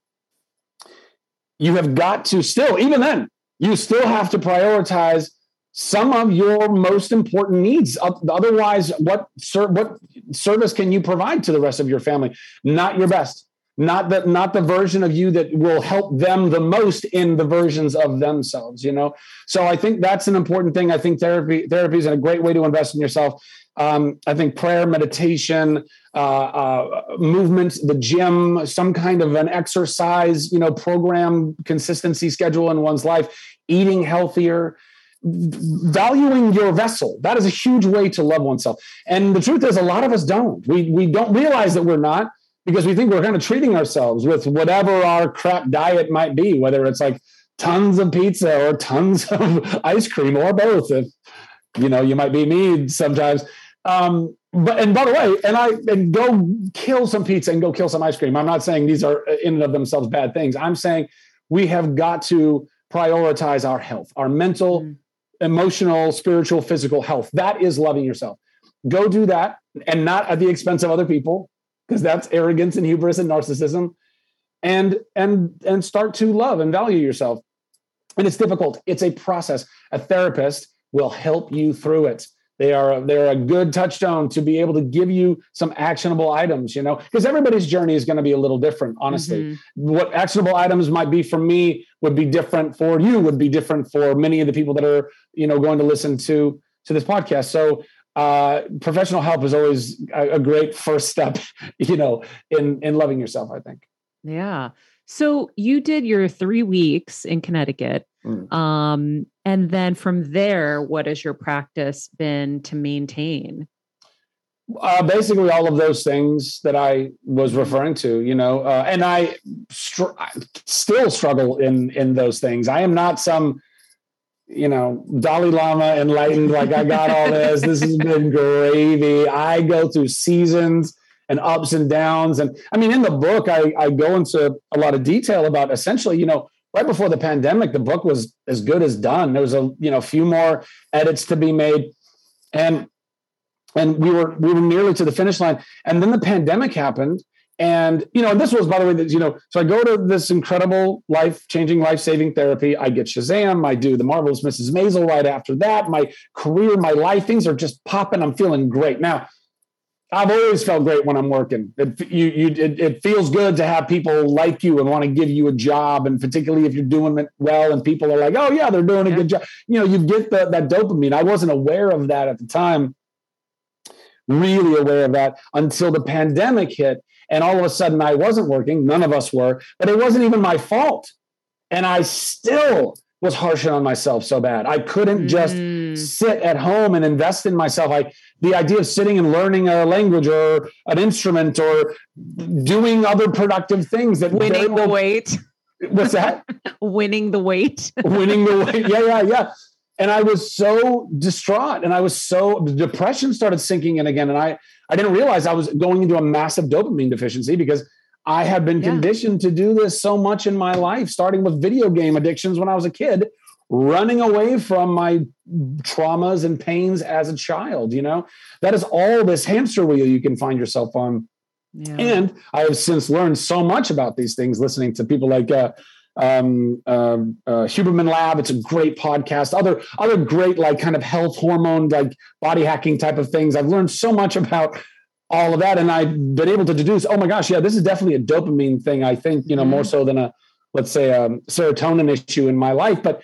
you have got to still, even then, you still have to prioritize some of your most important needs. Otherwise, what ser- what service can you provide to the rest of your family? Not your best, not the, not the version of you that will help them the most in the versions of themselves, you know? So I think that's an important thing. I think therapy, therapy is a great way to invest in yourself. Um, I think prayer, meditation, uh, uh, movement, the gym, some kind of an exercise, you know, program, consistency schedule in one's life, eating healthier, valuing your vessel. That is a huge way to love oneself. And the truth is, a lot of us don't. We we don't realize that we're not, because we think we're kind of treating ourselves with whatever our crap diet might be, whether it's like tons of pizza or tons of ice cream or both. If you know, you might be me sometimes. Um, but and by the way, and I and go kill some pizza and go kill some ice cream. I'm not saying these are in and of themselves bad things. I'm saying we have got to prioritize our health, our mental, mm. emotional, spiritual, physical health. That is loving yourself. Go do that, and not at the expense of other people, because that's arrogance and hubris and narcissism. And and and start to love and value yourself. And it's difficult. It's a process. A therapist will help you through it. They are they're a good touchstone to be able to give you some actionable items, you know, because everybody's journey is going to be a little different, honestly. Mm-hmm. What actionable items might be for me would be different for you, would be different for many of the people that are, you know, going to listen to, to this podcast. So uh, professional help is always a, a great first step, you know, in, in loving yourself, I think. Yeah. So you did your three weeks in Connecticut. Mm. Um, and then from there, what has your practice been to maintain? Uh, basically all of those things that I was referring to, you know, uh, and I str- still struggle in, in those things. I am not some, you know, Dalai Lama enlightened, like I got all this, this has been gravy. I go through seasons and ups and downs. And I mean, in the book, I, I go into a lot of detail about essentially, you know, right before the pandemic, the book was as good as done. There was a, you know, few more edits to be made. And, and we were, we were nearly to the finish line. And then the pandemic happened. And, you know, and this was, by the way, that, you know, so I go to this incredible life-changing, life-saving therapy. I get Shazam. I do The Marvelous Missus Maisel right after that. My career, my life, things are just popping. I'm feeling great. Now, I've always felt great when I'm working. It, you, you, it, it feels good to have people like you and want to give you a job. And particularly if you're doing it well and people are like, oh yeah, they're doing a yeah. good job. You know, you get the, that dopamine. I wasn't aware of that at the time, really aware of that until the pandemic hit. And all of a sudden I wasn't working. None of us were, but it wasn't even my fault. And I still was harshing on myself so bad. I couldn't just mm. sit at home and invest in myself. I, the idea of sitting and learning a language or an instrument or doing other productive things that winning the weight. What's that? winning the weight. winning the weight. Yeah, yeah, yeah. And I was so distraught and I was so depression started sinking in again. And I, I didn't realize I was going into a massive dopamine deficiency because I had been yeah. conditioned to do this so much in my life, starting with video game addictions when I was a kid, running away from my traumas and pains as a child. You know, that is all this hamster wheel you can find yourself on. Yeah. And I have since learned so much about these things, listening to people like uh, um, uh, uh, Huberman Lab. It's a great podcast. Other, other great, like kind of health hormone, like body hacking type of things. I've learned so much about all of that. And I've been able to deduce, oh my gosh, yeah, this is definitely a dopamine thing. I think, you know, mm-hmm. more so than a, let's say, a serotonin issue in my life. But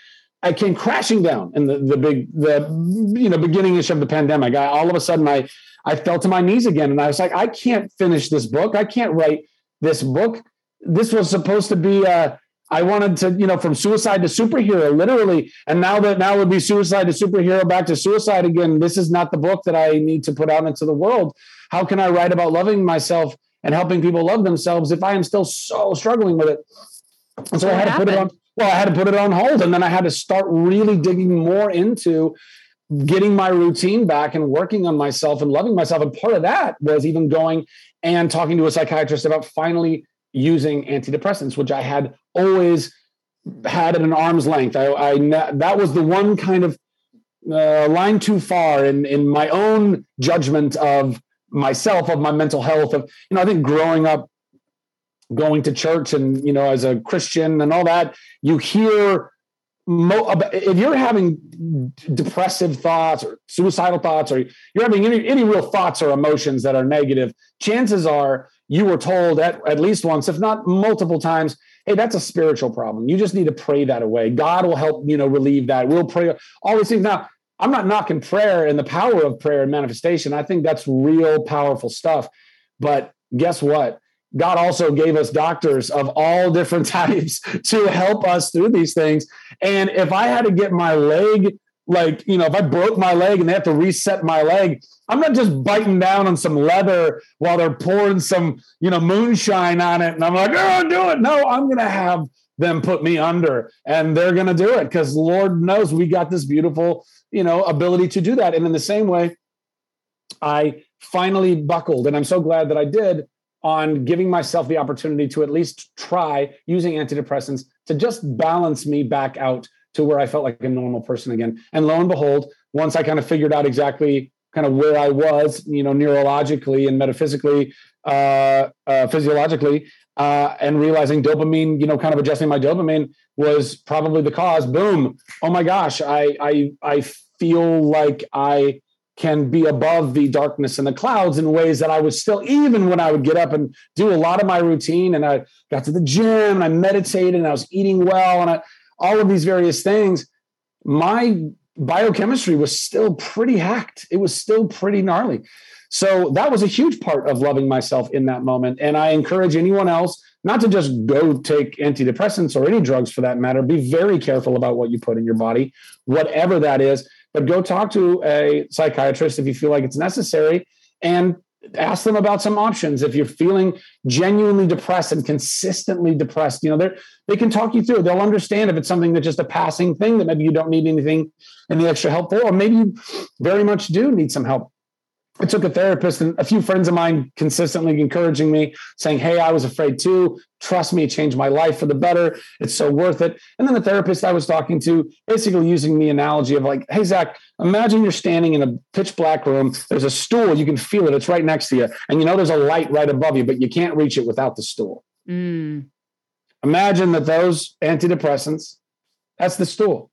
I came crashing down in the, the big, the, you know, beginning-ish of the pandemic. I, all of a sudden I, I fell to my knees again. And I was like, I can't finish this book. I can't write this book. This was supposed to be, uh, I wanted to, you know, from suicide to superhero, literally. And now that now it would be suicide to superhero, back to suicide again. This is not the book that I need to put out into the world. How can I write about loving myself and helping people love themselves if I am still so struggling with it? And so what I had happened? to put it on. Well, I had to put it on hold, and then I had to start really digging more into getting my routine back and working on myself and loving myself. And part of that was even going and talking to a psychiatrist about finally using antidepressants, which I had always had at an arm's length. I, I that was the one kind of uh, line too far in in my own judgment of myself, of my mental health. Of you know, I think growing up, going to church and, you know, as a Christian and all that, you hear mo- about, if you're having depressive thoughts or suicidal thoughts, or you're having any, any real thoughts or emotions that are negative, chances are you were told at, at least once, if not multiple times, hey, that's a spiritual problem. You just need to pray that away. God will help, you know, relieve that. We'll pray all these things. Now, I'm not knocking prayer and the power of prayer and manifestation. I think that's real powerful stuff. But guess what? God also gave us doctors of all different types to help us through these things. And if I had to get my leg, like, you know, if I broke my leg and they have to reset my leg, I'm not just biting down on some leather while they're pouring some, you know, moonshine on it. And I'm like, oh, do it. No, I'm going to have them put me under, and they're going to do it because Lord knows we got this beautiful, you know, ability to do that. And in the same way, I finally buckled, and I'm so glad that I did, on giving myself the opportunity to at least try using antidepressants to just balance me back out to where I felt like a normal person again. And lo and behold, once I kind of figured out exactly kind of where I was, you know, neurologically and metaphysically, uh, uh, physiologically, uh, and realizing dopamine, you know, kind of adjusting my dopamine was probably the cause. Boom. Oh my gosh. I, I, I feel like I can be above the darkness and the clouds in ways that I was still, even when I would get up and do a lot of my routine and I got to the gym and I meditated and I was eating well and I, all of these various things, my biochemistry was still pretty hacked. It was still pretty gnarly. So that was a huge part of loving myself in that moment. And I encourage anyone else not to just go take antidepressants or any drugs for that matter. Be very careful about what you put in your body, whatever that is. But go talk to a psychiatrist if you feel like it's necessary and ask them about some options. If you're feeling genuinely depressed and consistently depressed, you know, they they can talk you through. They'll understand if it's something that's just a passing thing that maybe you don't need anything, any extra help for, or maybe you very much do need some help. I took a therapist and a few friends of mine consistently encouraging me, saying, hey, I was afraid too. Trust me, it changed my life for the better. It's so worth it. And then the therapist I was talking to basically using the analogy of like, hey, Zach, imagine you're standing in a pitch black room. There's a stool. You can feel it. It's right next to you. And you know there's a light right above you, but you can't reach it without the stool. Mm. Imagine that those antidepressants, that's the stool.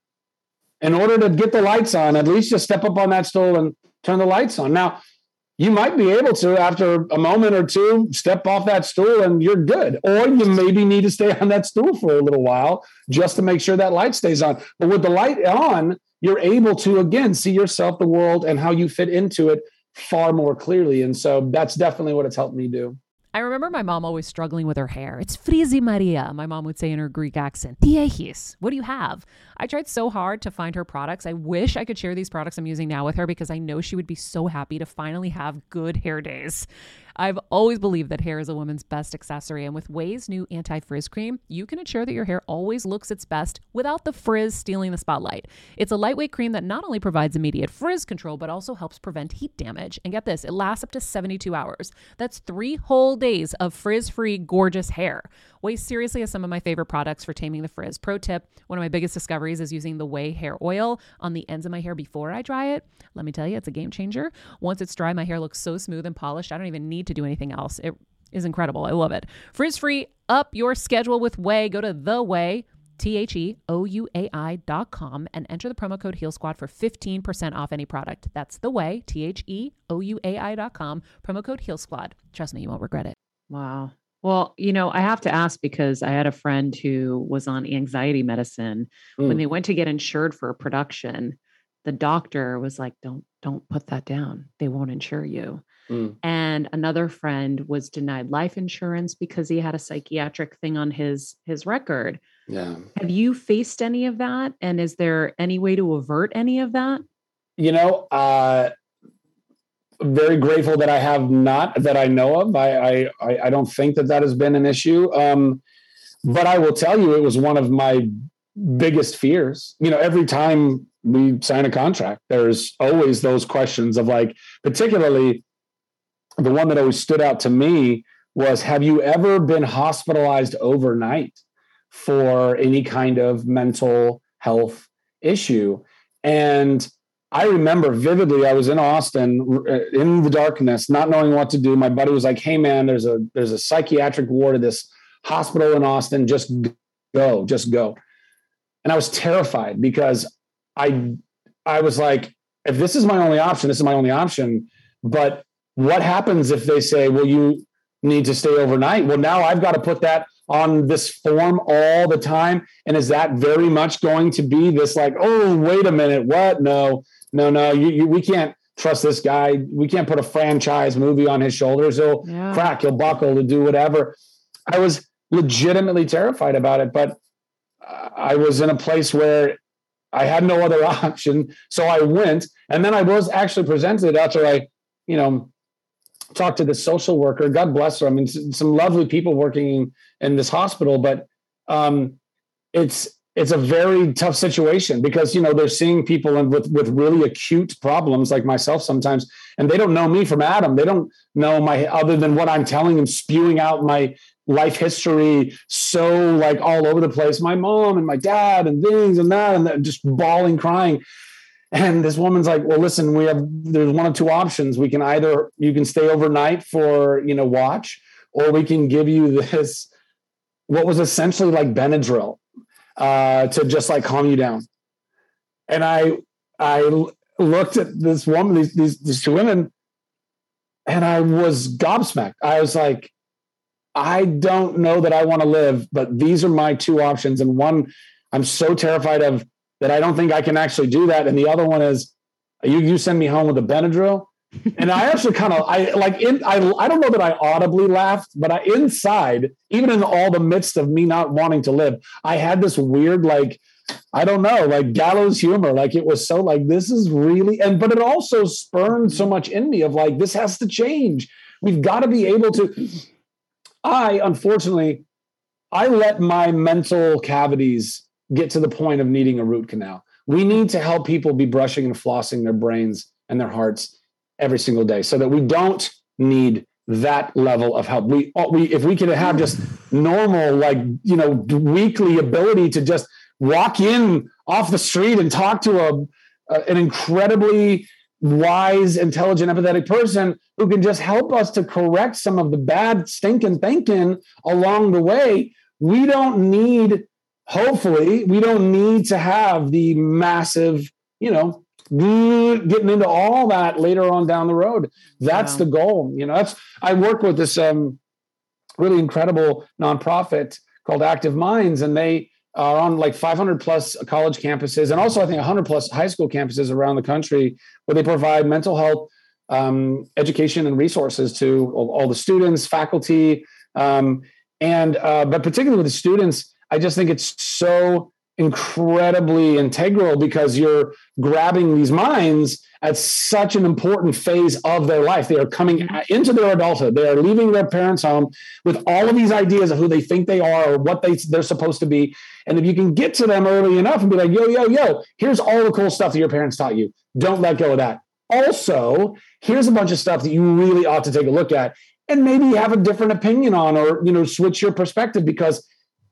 In order to get the lights on, at least just step up on that stool and turn the lights on. Now, you might be able to, after a moment or two, step off that stool and you're good. Or you maybe need to stay on that stool for a little while just to make sure that light stays on. But with the light on, you're able to, again, see yourself, the world, and how you fit into it far more clearly. And so that's definitely what it's helped me do. I remember my mom always struggling with her hair. It's frizzy Maria, my mom would say in her Greek accent. Diehis, what do you have? I tried so hard to find her products. I wish I could share these products I'm using now with her because I know she would be so happy to finally have good hair days. I've always believed that hair is a woman's best accessory, and with Ouai's new anti-frizz cream, you can ensure that your hair always looks its best without the frizz stealing the spotlight. It's a lightweight cream that not only provides immediate frizz control, but also helps prevent heat damage. And get this, it lasts up to seventy-two hours. That's three whole days of frizz-free, gorgeous hair. Ouai seriously has some of my favorite products for taming the frizz. Pro tip, one of my biggest discoveries is using the Ouai hair oil on the ends of my hair before I dry it. Let me tell you, it's a game changer. Once it's dry, my hair looks so smooth and polished, I don't even need to do anything else. It is incredible. I love it. Frizz-free, up your schedule with Ouai. Go to The Ouai, T H E O U A I dot com, and enter the promo code Heal Squad for fifteen percent off any product. That's The Ouai, T H E O U A I dot com, promo code Heal Squad. Trust me, you won't regret it. Wow. Well, you know, I have to ask because I had a friend who was on anxiety medicine. Mm. When they went to get insured for a production, the doctor was like, don't, don't put that down. They won't insure you. Mm. And another friend was denied life insurance because he had a psychiatric thing on his, his record. Yeah. Have you faced any of that? And is there any way to avert any of that? You know, uh, very grateful that I have not, that I know of. I I, I don't think that that has been an issue. Um, but I will tell you, it was one of my biggest fears. You know, every time we sign a contract, there's always those questions of like, particularly the one that always stood out to me was, have you ever been hospitalized overnight for any kind of mental health issue? And I remember vividly, I was in Austin in the darkness, not knowing what to do. My buddy was like, hey man, there's a, there's a psychiatric ward at this hospital in Austin. Just go, just go. And I was terrified because I, I was like, if this is my only option, this is my only option. But what happens if they say, well, you need to stay overnight? Well, now I've got to put that on this form all the time. And is that very much going to be this like, oh, wait a minute, what? No, no, no, you, you, we can't trust this guy. We can't put a franchise movie on his shoulders. He'll yeah. crack, he'll buckle, to do whatever. I was legitimately terrified about it, but I was in a place where I had no other option. So I went, and then I was actually presented after I, you know, talked to the social worker. God bless her. I mean, some lovely people working in this hospital, but um, it's it's a very tough situation because, you know, they're seeing people in, with with really acute problems like myself sometimes, and they don't know me from Adam. They don't know my other than what I'm telling them, spewing out my life history so like all over the place, my mom and my dad and things and that, and just bawling, crying. And this woman's like, well, listen, we have, there's one of two options. We can either, you can stay overnight for, you know, watch, or we can give you this, what was essentially like Benadryl uh, to just like calm you down. And I, I looked at this woman, these, these, these two women, and I was gobsmacked. I was like, I don't know that I want to live, but these are my two options. And one, I'm so terrified of that I don't think I can actually do that. And the other one is you, you send me home with a Benadryl. And I actually kind of, I like, in, I, I don't know that I audibly laughed, but I inside, even in all the midst of me not wanting to live, I had this weird, like, I don't know, like gallows humor. Like it was so like, this is really, and, but it also spurned so much in me of like, this has to change. We've got to be able to, I, unfortunately, I let my mental cavities get to the point of needing a root canal. We need to help people be brushing and flossing their brains and their hearts every single day so that we don't need that level of help. We, we if we can have just normal, like, you know, weekly ability to just walk in off the street and talk to a, a an incredibly wise, intelligent, empathetic person who can just help us to correct some of the bad stinking thinking along the way. We don't need, hopefully, we don't need to have the massive, you know, getting into all that later on down the road. That's wow. the goal. You know, that's, I work with this um, really incredible nonprofit called Active Minds, and they are on like five hundred plus college campuses, and also I think one hundred plus high school campuses around the country, where they provide mental health um, education and resources to all, all the students, faculty, um, and uh, but particularly with the students, I just think it's so incredibly integral because you're grabbing these minds at such an important phase of their life. They are coming into their adulthood. They are leaving their parents' home with all of these ideas of who they think they are or what they, they're supposed to be. And if you can get to them early enough and be like, yo, yo, yo, here's all the cool stuff that your parents taught you. Don't let go of that. Also, here's a bunch of stuff that you really ought to take a look at and maybe have a different opinion on, or, you know, switch your perspective, because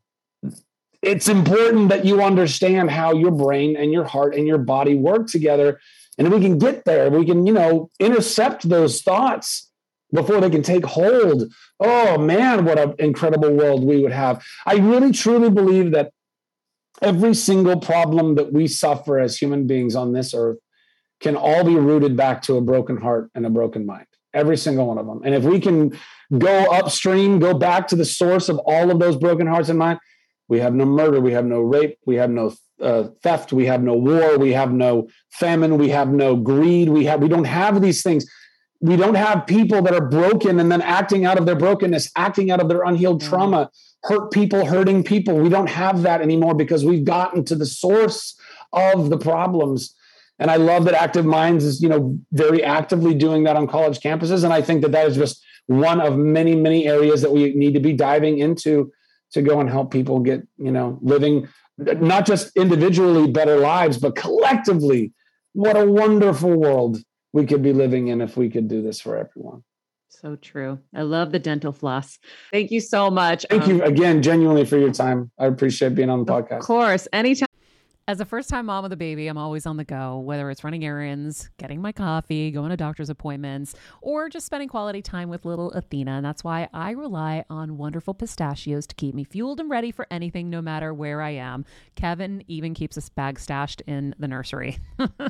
it's important that you understand how your brain and your heart and your body work together. And if we can get there, we can, you know, intercept those thoughts before they can take hold. Oh man, what an incredible world we would have. I really truly believe that every single problem that we suffer as human beings on this earth can all be rooted back to a broken heart and a broken mind. every single one of them. And if we can go upstream, go back to the source of all of those broken hearts and minds, we have no murder, we have no rape, we have no uh, theft, we have no war, we have no famine, we have no greed, we have we don't have these things. We don't have people that are broken and then acting out of their brokenness, acting out of their unhealed mm. trauma, hurt people, hurting people. We don't have that anymore because we've gotten to the source of the problems. And I love that Active Minds is, you know, very actively doing that on college campuses. And I think that that is just one of many, many areas that we need to be diving into to go and help people get, you know, living not just individually better lives, but collectively. What a wonderful world we could be living in if we could do this for everyone. So true. I love the dental floss. Thank you so much. Thank um, you again, genuinely, for your time. I appreciate being on the of podcast. Of course. Anytime. As a first-time mom with a baby, I'm always on the go, whether it's running errands, getting my coffee, going to doctor's appointments, or just spending quality time with little Athena. And that's why I rely on Wonderful Pistachios to keep me fueled and ready for anything, no matter where I am. Kevin even keeps a bag stashed in the nursery.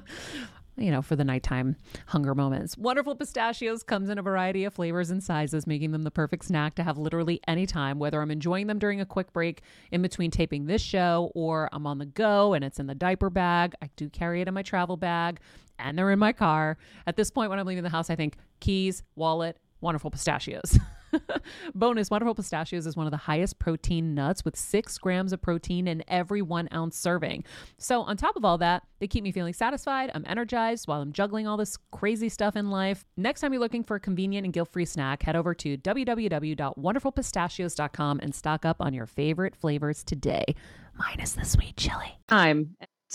You know, for the nighttime hunger moments. Wonderful Pistachios comes in a variety of flavors and sizes, making them the perfect snack to have literally any time, whether I'm enjoying them during a quick break in between taping this show or I'm on the go and it's in the diaper bag. I do carry it in my travel bag and they're in my car. At this point, when I'm leaving the house, I think keys, wallet, Wonderful Pistachios. Bonus, Wonderful Pistachios is one of the highest protein nuts with six grams of protein in every one ounce serving. So on top of all that, they keep me feeling satisfied. I'm energized while I'm juggling all this crazy stuff in life. Next time you're looking for a convenient and guilt-free snack, head over to w w w dot wonderful pistachios dot com and stock up on your favorite flavors today, minus the sweet chili. Time.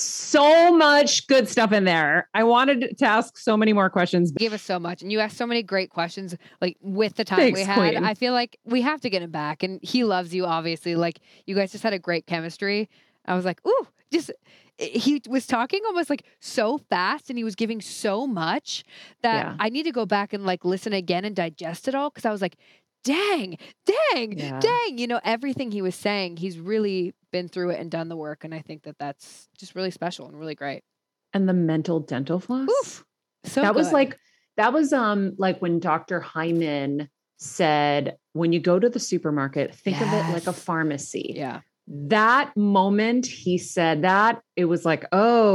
So much good stuff in there. I wanted to ask so many more questions. You gave us so much, and you asked so many great questions. Like with the time Thanks, we had, Queen. I feel like we have to get him back. And he loves you, obviously. Like you guys just had a great chemistry. I was like, ooh, just he was talking almost like so fast, and he was giving so much that Yeah. I need to go back and like listen again and digest it all because I was like, dang, dang, Yeah. dang. You know, everything he was saying, he's really been through it and done the work. And I think that that's just really special and really great. And the mental dental floss. Oof, so that was good. like, that was um like when Doctor Hyman said, when you go to the supermarket, think of it like a Yes. pharmacy. Yeah. That moment he said that, it was like,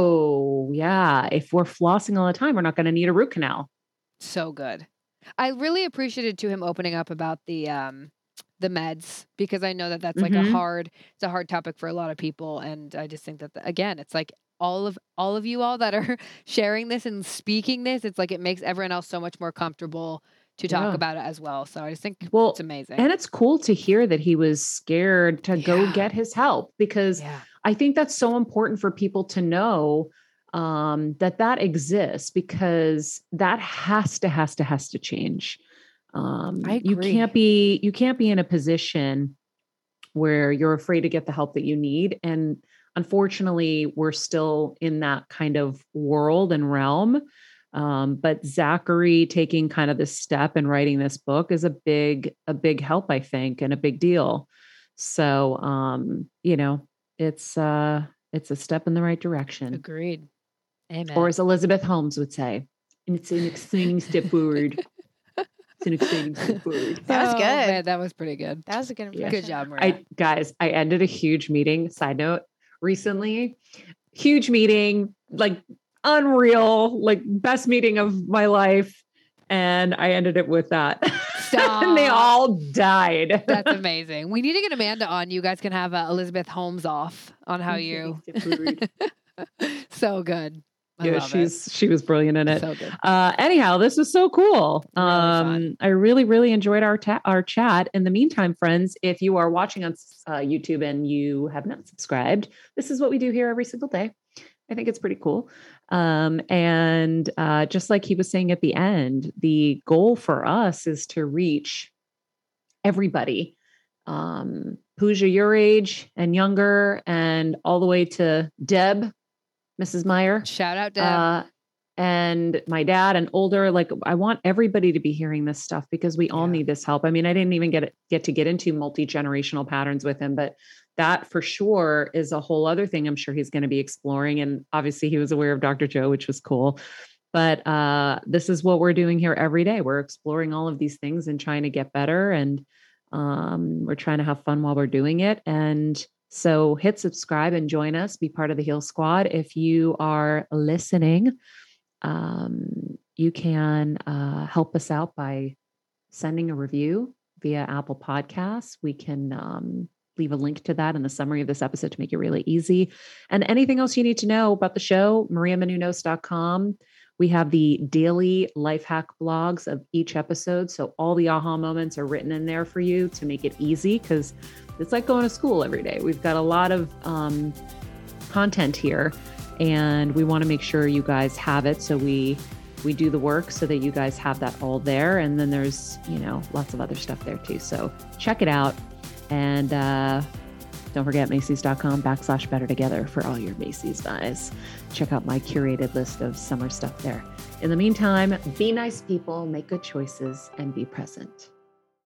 oh yeah, if we're flossing all the time, we're not going to need a root canal. So good. I really appreciated to him opening up about the um the meds because I know that that's like Mhm. a hard it's a hard topic for a lot of people, and I just think that the, again it's like all of all of you all that are sharing this and speaking this, it's like it makes everyone else so much more comfortable to talk Yeah. about it as well. So I just think Well, it's amazing. and it's cool to hear that he was scared to go Yeah. get his help, because yeah. I think that's so important for people to know um, that that exists, because that has to, has to, has to change. Um, I you agree. can't be, you can't be in a position where you're afraid to get the help that you need. And unfortunately, we're still in that kind of world and realm. Um, but Zachary taking kind of this step and writing this book is a big, a big help, I think, and a big deal. So, um, you know, it's, uh, it's a step in the right direction. Agreed. Amen. Or as Elizabeth Holmes would say, it's an exciting step forward. It's an exciting step forward. That was Oh, good. man, that was pretty good. That was a good Yeah. impression. Good job, Maria. I guys, I ended a huge meeting. Side note, recently, huge meeting, like unreal, like best meeting of my life, and I ended it with that. And they Stop. all died. That's amazing. We need to get Amanda on. You guys can have uh, Elizabeth Holmes off on how you. So good. I Yeah, love she's she was brilliant in it. it. So good. Uh, anyhow, this was so cool. Really um, fun. I really, really enjoyed our ta- our chat. In the meantime, friends, if you are watching on uh, YouTube and you have not subscribed, this is what we do here every single day. I think it's pretty cool. Um, and uh, just like he was saying at the end, the goal for us is to reach everybody um, who's your age and younger, and all the way to Deb, Missus Meyer. Shout out Deb. Uh, and my dad and older, like I want everybody to be hearing this stuff, because we all Yeah. need this help. I mean, I didn't even get get to get into multi-generational patterns with him, but that for sure is a whole other thing I'm sure he's going to be exploring. And obviously he was aware of Doctor Joe, which was cool. But uh, this is what we're doing here every day. We're exploring all of these things and trying to get better. And um, we're trying to have fun while we're doing it. And so hit subscribe and join us, be part of the Heal Squad. If you are listening, um, you can uh, help us out by sending a review via Apple Podcasts. We can um, leave a link to that in the summary of this episode to make it really easy. And anything else you need to know about the show, maria menounos dot com. We have the daily life hack blogs of each episode. So all the aha moments are written in there for you to make it easy, because it's like going to school every day. We've got a lot of um, content here, and we want to make sure you guys have it. So we we do the work so that you guys have that all there. And then there's, you know, lots of other stuff there too. So check it out. And uh, don't forget Macy's.com backslash better together for all your Macy's buys. Check out my curated list of summer stuff there. In the meantime, be nice people, make good choices, and be present.